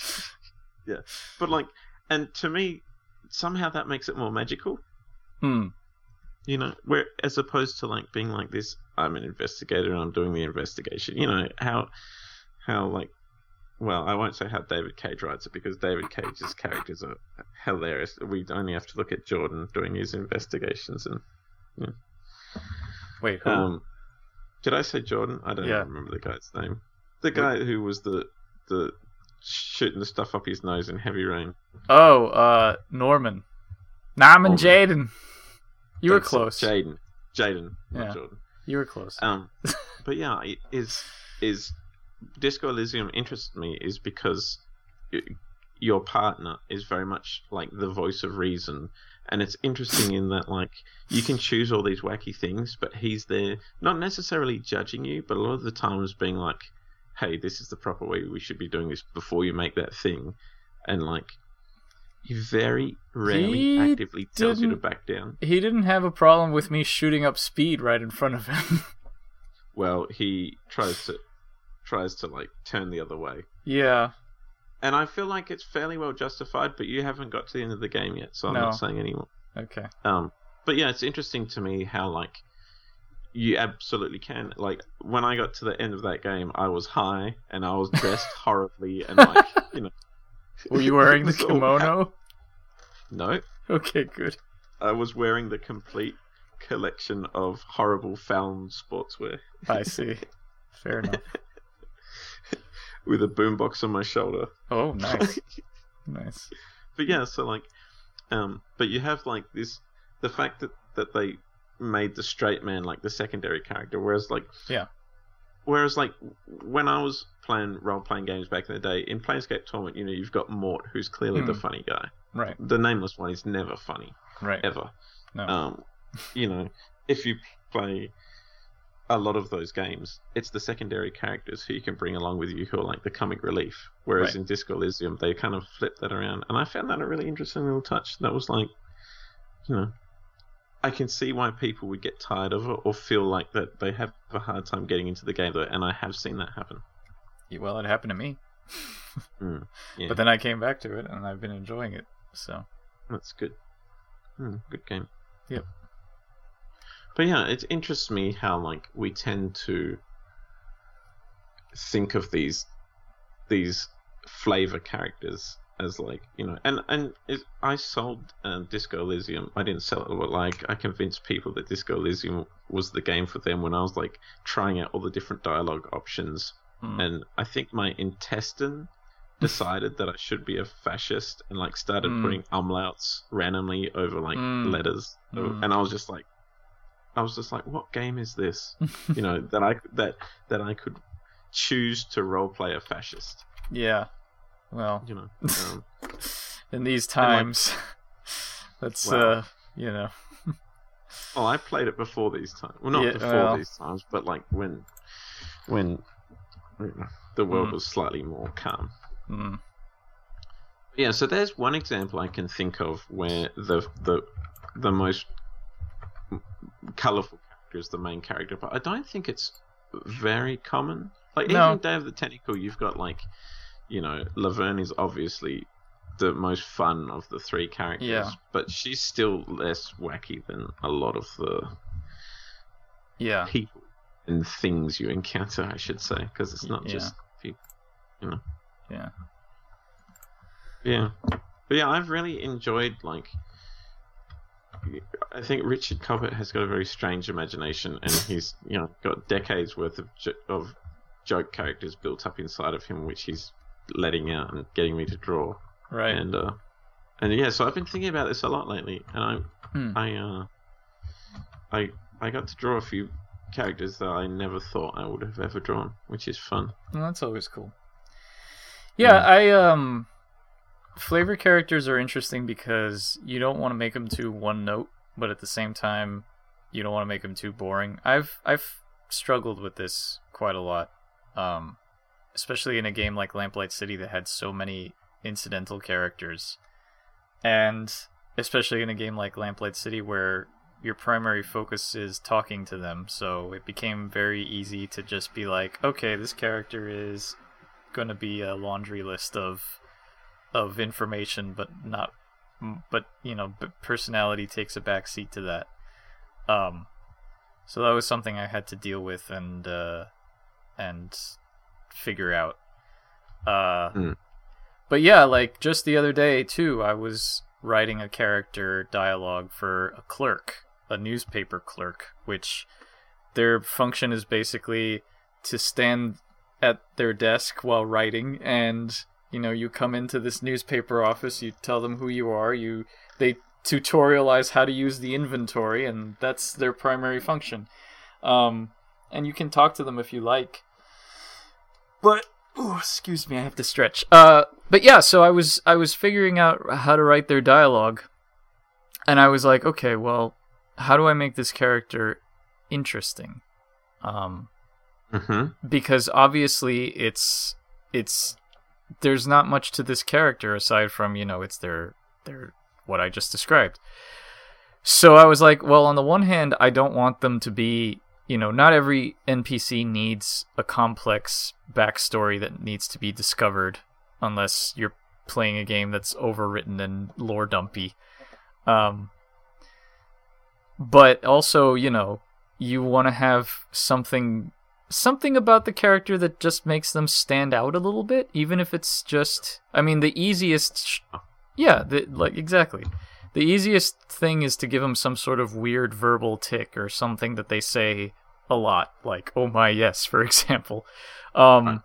yeah. But like, and to me, somehow that makes it more magical. Hmm. You know, where as opposed to like being like this, I'm an investigator and I'm doing the investigation. You know how how like. Well, I won't say how David Cage writes it because David Cage's characters are hilarious. We only have to look at Jordan doing his investigations and. Yeah. Wait, who? Um, did I say Jordan? I don't yeah. even remember the guy's name. The guy who was the the shooting the stuff up his nose in Heavy Rain. Oh, uh, Norman. Norman Norman. Jaden. You That's were close. Jaden. Jaden, not yeah. Jordan. You were close. Um, but yeah, it is is. Disco Elysium interests me is because your partner is very much like the voice of reason, and it's interesting in that like you can choose all these wacky things, but he's there not necessarily judging you, but a lot of the times being like, hey, this is the proper way we should be doing this before you make that thing, and like he very rarely he actively tells you to didn't- back down. He didn't have a problem with me shooting up Speed right in front of him. Well, he tries to tries to like turn the other way. Yeah. And I feel like it's fairly well justified, but you haven't got to the end of the game yet, so I'm No. not saying anymore. Okay. Um, but yeah, it's interesting to me how like you absolutely can. Like when I got to the end of that game, I was high and I was dressed horribly and like you know, Were you wearing the It was all kimono? No, Okay, good. I was wearing the complete collection of horrible found sportswear I see. Fair enough. with a boombox on my shoulder. Oh, nice. Nice. But yeah, so like, um, but you have like this, the fact that, that they made the straight man like the secondary character, whereas like, Yeah. whereas like when I was playing role playing games back in the day, in Planescape Torment, you know, you've got Mort, who's clearly Hmm. the funny guy. Right. The nameless one is never funny, Right. ever. No. Um, you know, if you play a lot of those games, it's the secondary characters who you can bring along with you who are like the comic relief. Whereas Right. in Disco Elysium, they kind of flip that around, and I found that a really interesting little touch. That was like, you know, I can see why people would get tired of it or feel like that they have a hard time getting into the game, though, and I have seen that happen. Well, it happened to me. Mm, yeah, But then I came back to it, and I've been enjoying it. So. that's good. Mm, good game. Yep. But yeah, it interests me how like we tend to think of these these flavor characters as like, you know, and and it, I sold uh, Disco Elysium. I didn't sell it, but like I convinced people that Disco Elysium was the game for them when I was like trying out all the different dialogue options, Hmm. and I think my intestine decided that I should be a fascist and like started Mm. putting umlauts randomly over like Mm. letters, Mm. and I was just like, I was just like, what game is this? You know, that I that that I could choose to roleplay a fascist. Yeah. Well, You know, um, in these like- times, that's Wow. uh, you know. well, I played it before these times. Well, not Yeah, before well. these times, but like when when you know, the world Mm. was slightly more calm. Mm. Yeah, so there's one example I can think of where the the the most colorful character is the main character, but I don't think it's very common. Like No. even Day of the Tentacle, you've got like, you know, Laverne is obviously the most fun of the three characters, Yeah. but she's still less wacky than a lot of the Yeah. people and things you encounter, I should say, because it's not Yeah. just people, you know. Yeah. Yeah, but yeah, I've really enjoyed like. I think Richard Cobbett has got a very strange imagination, and he's you know got decades worth of jo- of joke characters built up inside of him, which he's letting out and getting me to draw. Right. And uh, and yeah, so I've been thinking about this a lot lately, and I Hmm. I uh I I got to draw a few characters that I never thought I would have ever drawn, which is fun. Well, that's always cool. Yeah, Yeah. I um flavor characters are interesting because you don't want to make them too one note, but at the same time you don't want to make them too boring. I've I've struggled with this quite a lot. Um especially in a game like Lamplight City that had so many incidental characters. And especially in a game like Lamplight City where your primary focus is talking to them, so it became very easy to just be like, okay, this character is going to be a laundry list of of information, but not, but you know, but personality takes a back seat to that. Um, so that was something I had to deal with and uh, and figure out. Uh, Mm. But yeah, like just the other day too, I was writing a character dialogue for a clerk, a newspaper clerk, which their function is basically to stand at their desk while writing, and you know, you come into this newspaper office, you tell them who you are, you they tutorialize how to use the inventory, and that's their primary function. Um, and you can talk to them if you like. But oh, excuse me, I have to stretch. Uh, but yeah, so I was I was figuring out how to write their dialogue, and I was like, okay, well, how do I make this character interesting? Um, Mm-hmm. because obviously it's it's there's not much to this character aside from, you know, it's their their what I just described. So I was like, well, on the one hand, I don't want them to be, you know, not every N P C needs a complex backstory that needs to be discovered unless you're playing a game that's overwritten and lore dumpy. Um, but also, you know, you want to have something something about the character that just makes them stand out a little bit, even if it's just, I mean, the easiest, sh- yeah, the, like, exactly. The easiest thing is to give them some sort of weird verbal tick or something that they say a lot, like, oh my, yes, for example. Um,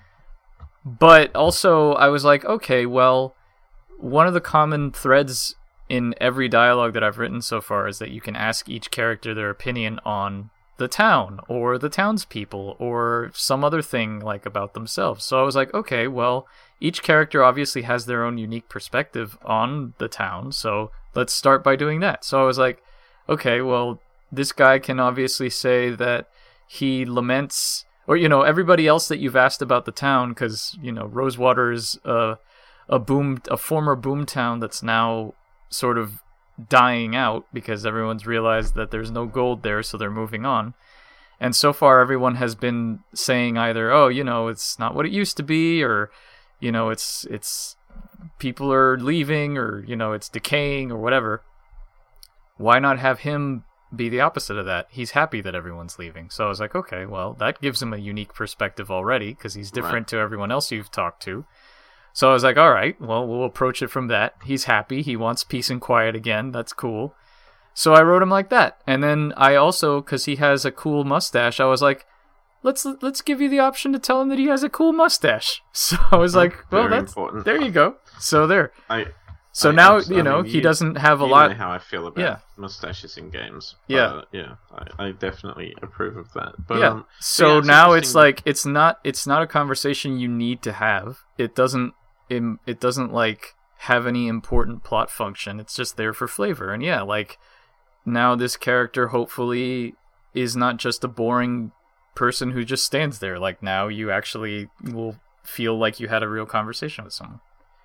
but also, I was like, okay, well, one of the common threads in every dialogue that I've written so far is that you can ask each character their opinion on the town or the townspeople or some other thing like about themselves. So I was like, okay, well, each character obviously has their own unique perspective on the town, so let's start by doing that. So I was like, okay, well, this guy can obviously say that he laments, or, you know, everybody else that you've asked about the town, because, you know, Rosewater is a, a boom, a former boom town that's now sort of dying out because everyone's realized that there's no gold there, so they're moving on. And so far, everyone has been saying either, oh, you know, it's not what it used to be, or, you know, it's it's people are leaving, or, you know, it's decaying, or whatever. Why not have him be the opposite of that? He's happy that everyone's leaving. So I was like, okay, well, that gives him a unique perspective already, because he's different right. to everyone else you've talked to. So I was like, all right, well, we'll approach it from that. He's happy. He wants peace and quiet again. That's cool. So I wrote him like that. And then I also, because he has a cool mustache, I was like, let's let's give you the option to tell him that he has a cool mustache. So I was like, well, Very that's important. There you go. So there. I, so I, now, I you know, mean, he you, doesn't have a you lot. know how I feel about yeah. mustaches in games. Yeah. Uh, yeah. I, I definitely approve of that. But, yeah. Um, so yeah, it's now it's that... like, it's not, it's not a conversation you need to have. It doesn't, it, it doesn't like have any important plot function. It's just there for flavor. And yeah, like now this character hopefully is not just a boring person who just stands there. Like now you actually will feel like you had a real conversation with someone.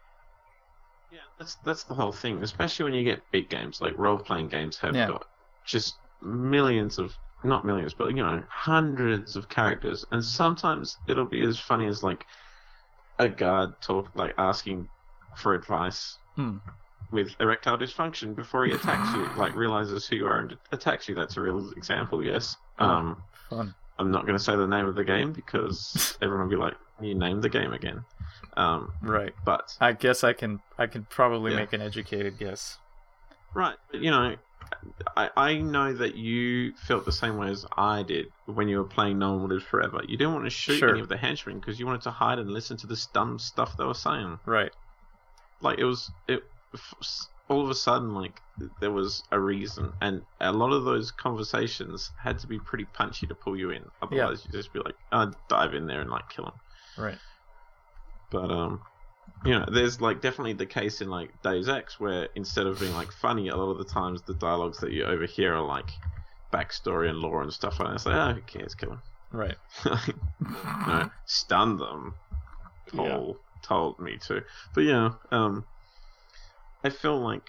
Yeah, that's that's the whole thing. Especially when you get big games, like role-playing games have yeah. got just millions of, not millions, but, you know, hundreds of characters. And sometimes it'll be as funny as, like, a guard talk, like, asking for advice hmm. with erectile dysfunction before he attacks you, like, realizes who you are and attacks you. That's a real example, yes. Oh, um, fun. I'm not going to say the name of the game because everyone will be like, you named the game again. Um, right. But I guess I can I can probably yeah. make an educated guess. Right. But, you know, I, I know that you felt the same way as I did when you were playing No One Lives Forever. You didn't want to shoot sure. any of the henchmen because you wanted to hide and listen to this dumb stuff they were saying. Right. Like, it was... it. All of a sudden, like, there was a reason, and a lot of those conversations had to be pretty punchy to pull you in. Otherwise, yeah. you just be like, "I'd dive in there and like kill him." Right. But um, you know, there's like definitely the case in like Deus Ex where instead of being like funny, a lot of the times the dialogues that you overhear are like backstory and lore and stuff like that. It's like, oh, who cares? Kill him. Right. No, stun them. Told yeah. told me to. But yeah, um. I feel like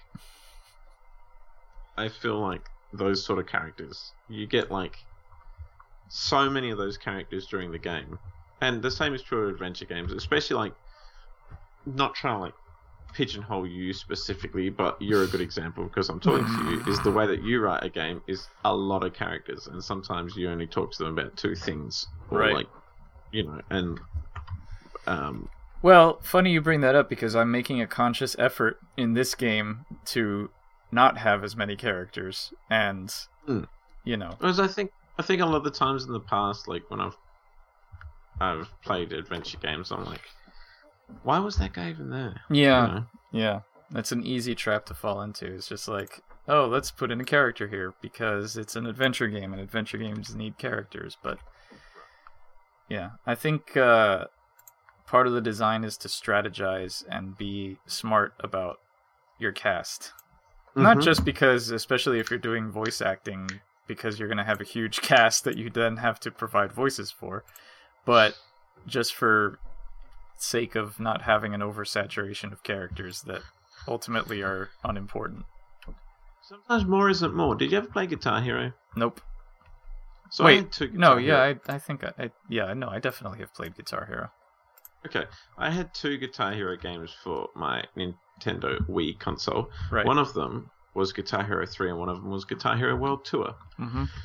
I feel like those sort of characters, you get like so many of those characters during the game, and the same is true of adventure games, especially like not trying to like pigeonhole you specifically, but you're a good example because I'm talking to you. Is the way that you write a game is a lot of characters, and sometimes you only talk to them about two things, or right? Like, you know, and um. Well, funny you bring that up because I'm making a conscious effort in this game to not have as many characters, and mm. you know, as I think I think a lot of the times in the past, like when I've I've played adventure games, I'm like, why was that guy even there? Yeah, you know? yeah, that's an easy trap to fall into. It's just like, oh, let's put in a character here because it's an adventure game, and adventure games need characters. But yeah, I think. Uh, Part of the design is to strategize and be smart about your cast. Mm-hmm. Not just because, especially if you're doing voice acting, because you're going to have a huge cast that you then have to provide voices for, but just for sake of not having an oversaturation of characters that ultimately are unimportant. Sometimes more isn't more. Did you ever play Guitar Hero? Nope. So Wait, I had two Guitar no, Hero. yeah, I, I think I, I, yeah, no, I definitely have played Guitar Hero. Okay, I had two Guitar Hero games for my Nintendo Wii console. Right. One of them was Guitar Hero three, and one of them was Guitar Hero World Tour. Mm-hmm.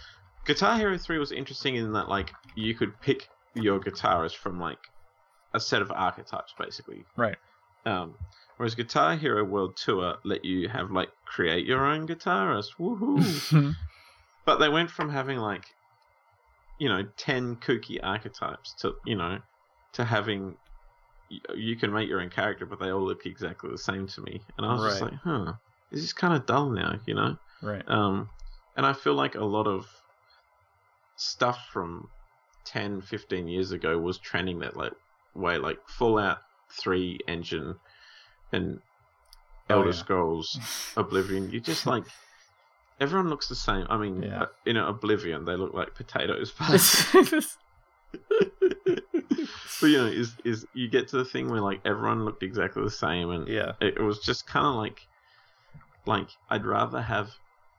Guitar Hero three was interesting in that like you could pick your guitarist from like a set of archetypes, basically. Right. Um, whereas Guitar Hero World Tour let you have like create your own guitarist. Woohoo! But they went from having like, you know, ten kooky archetypes to, you know, to having you can make your own character, but they all look exactly the same to me. And I was Right. just like, huh, this is kind of dull now, you know? Right. Um, and I feel like a lot of stuff from ten, fifteen years ago was trending that like way, like Fallout three engine and Oh, Elder yeah. Scrolls Oblivion. You just like everyone looks the same. I mean, Yeah. uh, in Oblivion, they look like potatoes. But, but you know, is is you get to the thing where like everyone looked exactly the same, and Yeah. it, it was just kind of like, like I'd rather have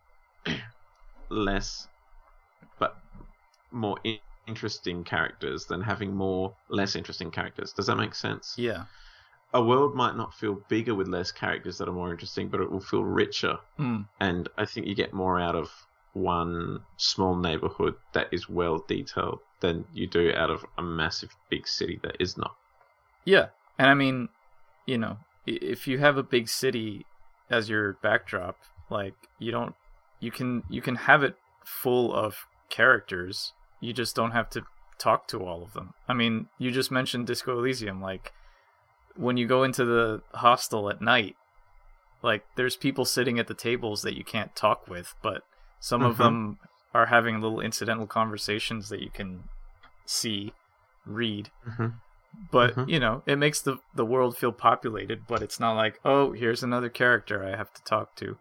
less, but more in- interesting characters than having more less interesting characters. Does that make sense? Yeah. A world might not feel bigger with less characters that are more interesting, but it will feel richer. Hmm. And I think you get more out of one small neighborhood that is well detailed than you do out of a massive big city that is not. Yeah. And I mean, you know, i- if you have a big city as your backdrop, like you don't you can you can have it full of characters. You just don't have to talk to all of them. I mean, you just mentioned Disco Elysium, like when you go into the hostel at night, like there's people sitting at the tables that you can't talk with, but some of Mhm. them are having little incidental conversations that you can see, read. Mm-hmm. But, Mhm. you know, it makes the, the world feel populated, but it's not like, oh, here's another character I have to talk to.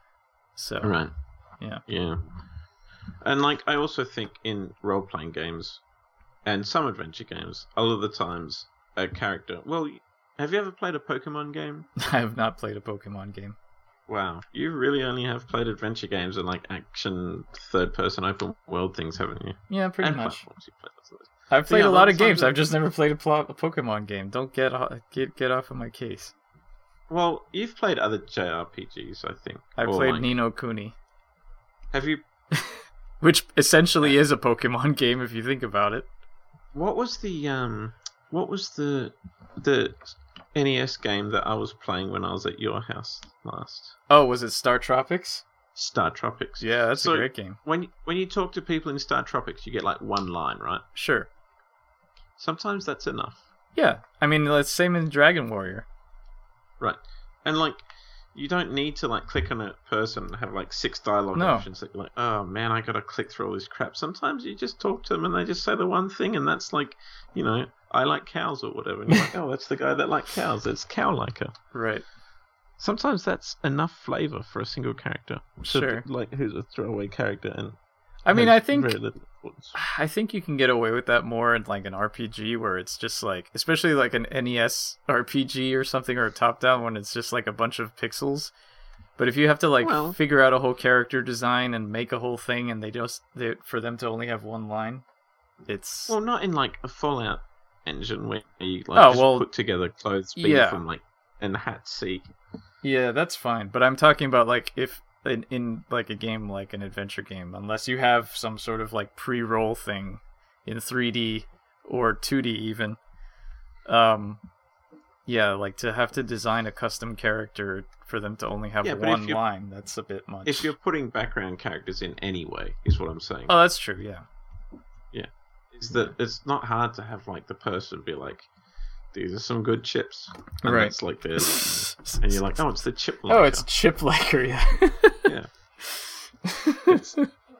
So, Right. yeah. Yeah. And like I also think in role playing games and some adventure games, a lot of the times a character well have you ever played a Pokemon game? I have not played a Pokemon game. Wow. You really only have played adventure games and like action third person open world things, haven't you? Yeah, pretty and much. platforms you've played lots of those. I've played yeah, a a lot lot of of times games. it- I've just never played a, pl- a Pokemon game. Don't get, o- get get off of my case. Well, you've played other J R P Gs, I think. I Or, played like- Ni no Kuni, Have you which essentially is a Pokemon game if you think about it. what was the um what was the the N E S game that I was playing when I was at your house last? Oh, was it Star Tropics? Star Tropics. Yeah, that's So- a great game. When when you talk to people in Star Tropics, you get like one line, right? Sure. Sometimes that's enough, Yeah, I mean, it's same in Dragon Warrior. right? And like, you don't need to like click on a person and have like six dialogue No. options that you're like, oh man, I gotta click through all this crap. Sometimes you just talk to them and they just say the one thing, and that's like, you know, I like cows or whatever. And you're like, oh, that's the guy that likes cows. It's Cow Liker. Right. Sometimes that's enough flavor for a single character. So, Sure. like, who's a throwaway character and I mean, has I think very little importance. I think you can get away with that more in like an R P G where it's just like, especially like an N E S R P G or something, or a top-down when it's just like a bunch of pixels. But if you have to like Well- figure out a whole character design and make a whole thing, and they just they, for them to only have one line, it's Well, not in like a Fallout engine where you like Oh, just well, put together clothes B yeah. from like and hat C. yeah, that's fine. But I'm talking about like if in, in like a game like an adventure game, unless you have some sort of like pre-roll thing in three D or two D even, um, yeah, like to have to design a custom character for them to only have Yeah, but if one you're- line, that's a bit much. If you're putting background characters in anyway, is what I'm saying. Oh, that's true. Yeah. Is that it's not hard to have like the person be like, these are some good chips, and Right. that's like their, and you're like, oh, it's the chip. Oh, liker. it's Chip Liker, yeah. yeah. It's,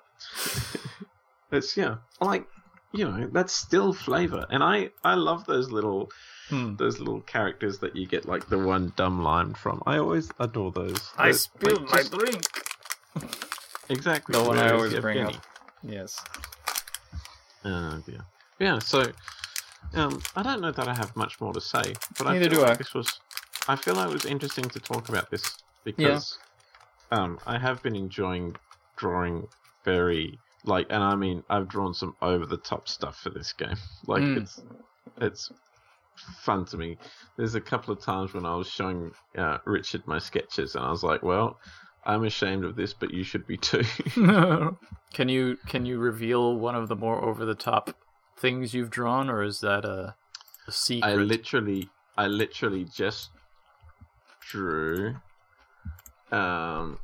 it's yeah, like you know, that's still flavor, and I I love those little Hmm. those little characters that you get like the one dumb line from. I always adore those. I They're, spilled like, my just- drink. Exactly. The one I whereas always you have bring Benny. up. Yes. Oh dear. Yeah. So, um, I don't know that I have much more to say, but I Neither feel do like I. this was. I feel like it was interesting to talk about this because, um, I have been enjoying drawing very like, and I mean, I've drawn some over the top stuff for this game. Like Mm. it's, it's fun to me. There's a couple of times when I was showing uh, Richard my sketches, and I was like, well. I'm ashamed of this, but you should be too. Can you can you reveal one of the more over the top things you've drawn, or is that a, a secret? I literally, I literally just drew. Um,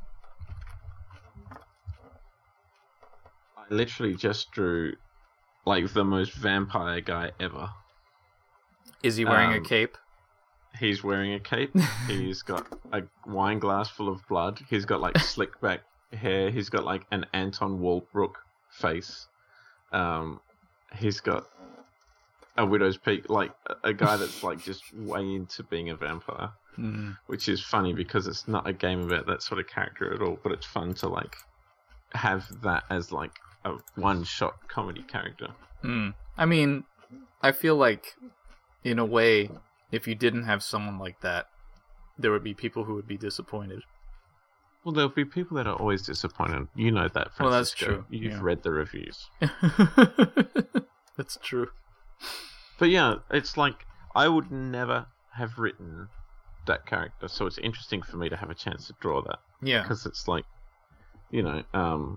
I literally just drew like the most vampire guy ever. Is he wearing um, a cape? He's wearing a cape. He's got a wine glass full of blood. He's got like slick back hair. He's got like an Anton Walbrook face. Um, he's got a widow's peak, like a guy that's like just way into being a vampire, mm. which is funny because it's not a game about that sort of character at all. But it's fun to like have that as like a one-shot comedy character. Mm. I mean, I feel like in a way, if you didn't have someone like that, there would be people who would be disappointed. Well, there'll be people that are always disappointed. You know that, Francisco. Well, that's true. You've yeah. read the reviews. That's true. But yeah, it's like, I would never have written that character, so it's interesting for me to have a chance to draw that. Yeah. Because it's like, you know, um...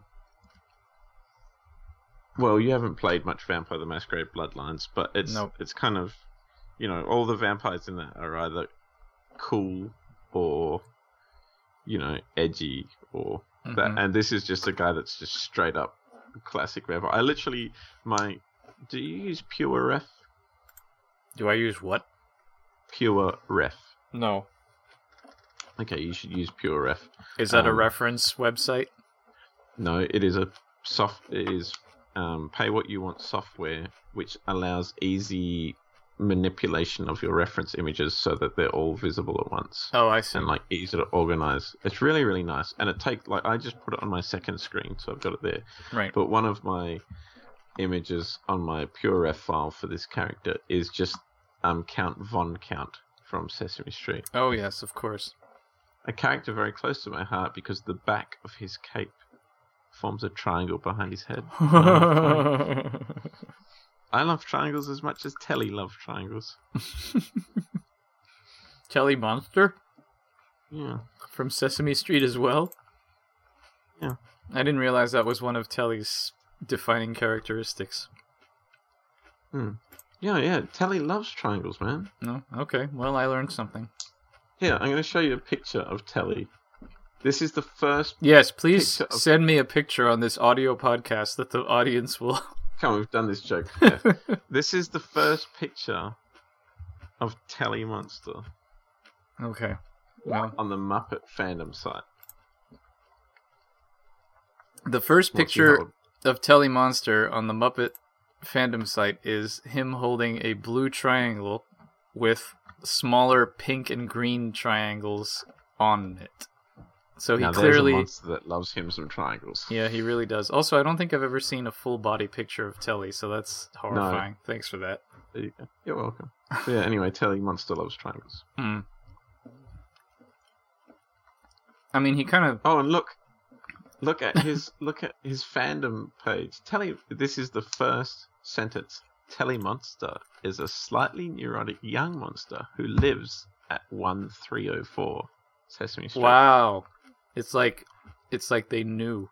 well, you haven't played much Vampire the Masquerade Bloodlines, but it's nope. it's kind of, you know, all the vampires in that are either cool or, you know, edgy or mm-hmm. that. And this is just a guy that's just straight up classic vampire. I literally, my, do you use Pure Ref? Do I use what? Pure Ref. No. Okay, you should use Pure Ref. Is that um, a reference website? No, it is a soft, it is um, pay what you want software, which allows easy manipulation of your reference images so that they're all visible at once. Oh, I see. And like easy to organize. It's really, really nice. And it take like I just put it on my second screen, so I've got it there. Right. But one of my images on my PureRef file for this character is just um Count Von Count from Sesame Street. Oh yes, of course. A character very close to my heart because the back of his cape forms a triangle behind his head. I love triangles as much as Telly loves triangles. Telly Monster? Yeah. From Sesame Street as well? Yeah. I didn't realize that was one of Telly's defining characteristics. Hmm. Yeah, yeah. Telly loves triangles, man. No? Okay. Well, I learned something. Here, I'm going to show you a picture of Telly. This is the first... Yes, please of... send me a picture on this audio podcast that the audience will... Come on, we've done this joke. Yeah. This is the first picture of Telly Monster. Okay. Well, on the Muppet fandom site. The first picture of Telly Monster on the Muppet fandom site is him holding a blue triangle with smaller pink and green triangles on it. So he now, clearly there's a monster that loves him some triangles. Yeah, he really does. Also, I don't think I've ever seen a full body picture of Telly, so that's horrifying. No. Thanks for that. There you go. You're welcome. So yeah, anyway, Telly Monster loves triangles. Hmm. I mean, he kind of. Oh, and look, look at his look at his fandom page. Telly. This is the first sentence. Telly Monster is a slightly neurotic young monster who lives at one three oh four Sesame Street. Wow. It's like, it's like they knew.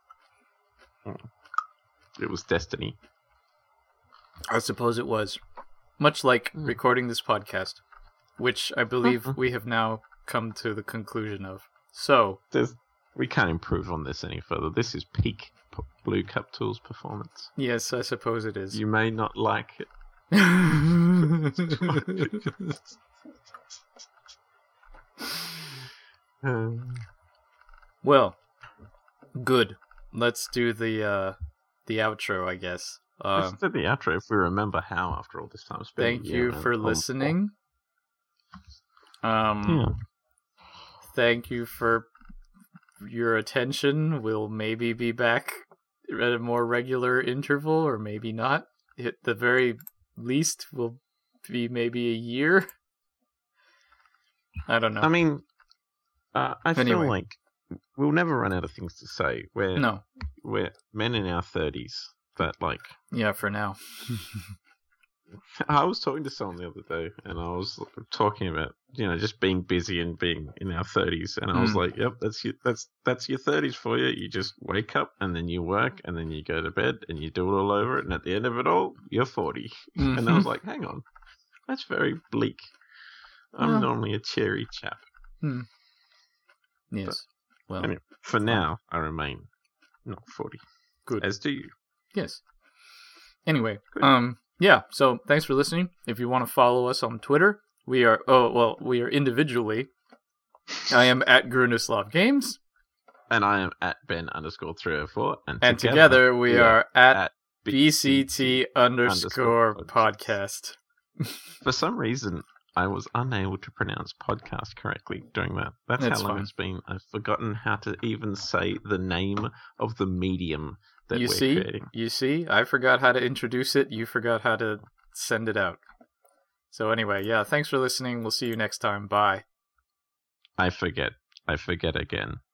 It was destiny. I suppose it was. Much like mm. recording this podcast, which I believe mm-hmm. we have now come to the conclusion of. So, There's, we can't improve on this any further. This is peak P- Blue Cup Tools performance. Yes, I suppose it is. You may not like it. Well, good. Let's do the uh, the outro, I guess. Um, Let's do the outro if we remember how after all this time. Thank you for listening. Um, yeah. Thank you for your attention. We'll maybe be back at a more regular interval, or maybe not. At the very least, will be maybe a year. I don't know. I mean, uh, I anyway. feel like we'll never run out of things to say. We're no, we're men in our thirties, but like yeah, for now. I was talking to someone the other day, and I was talking about, you know, just being busy and being in our thirties, and I was Mm. like, "Yep, that's your that's that's your thirties for you. You just wake up, and then you work, and then you go to bed, and you do it all over, and at the end of it all, you're forty." Mhm. And I was like, "Hang on, that's very bleak. I'm Well- normally a cheery chap." Yes. Well, Anyway, for now, I remain not forty. good. As do you. Yes. Anyway, Good. um, yeah. So thanks for listening. If you want to follow us on Twitter, we are. Oh well, we are individually. I am at Grunoslav Games, And I am at Ben underscore three oh four, and, and together, we are at, at B C T underscore underscore podcast. For some reason, I was unable to pronounce podcast correctly during that. That's It's how long fine. it's been. I've forgotten how to even say the name of the medium that You we're see, creating. you see, I forgot how to introduce it. You forgot how to send it out. So anyway, yeah. Thanks for listening. We'll see you next time. Bye. I forget. I forget again.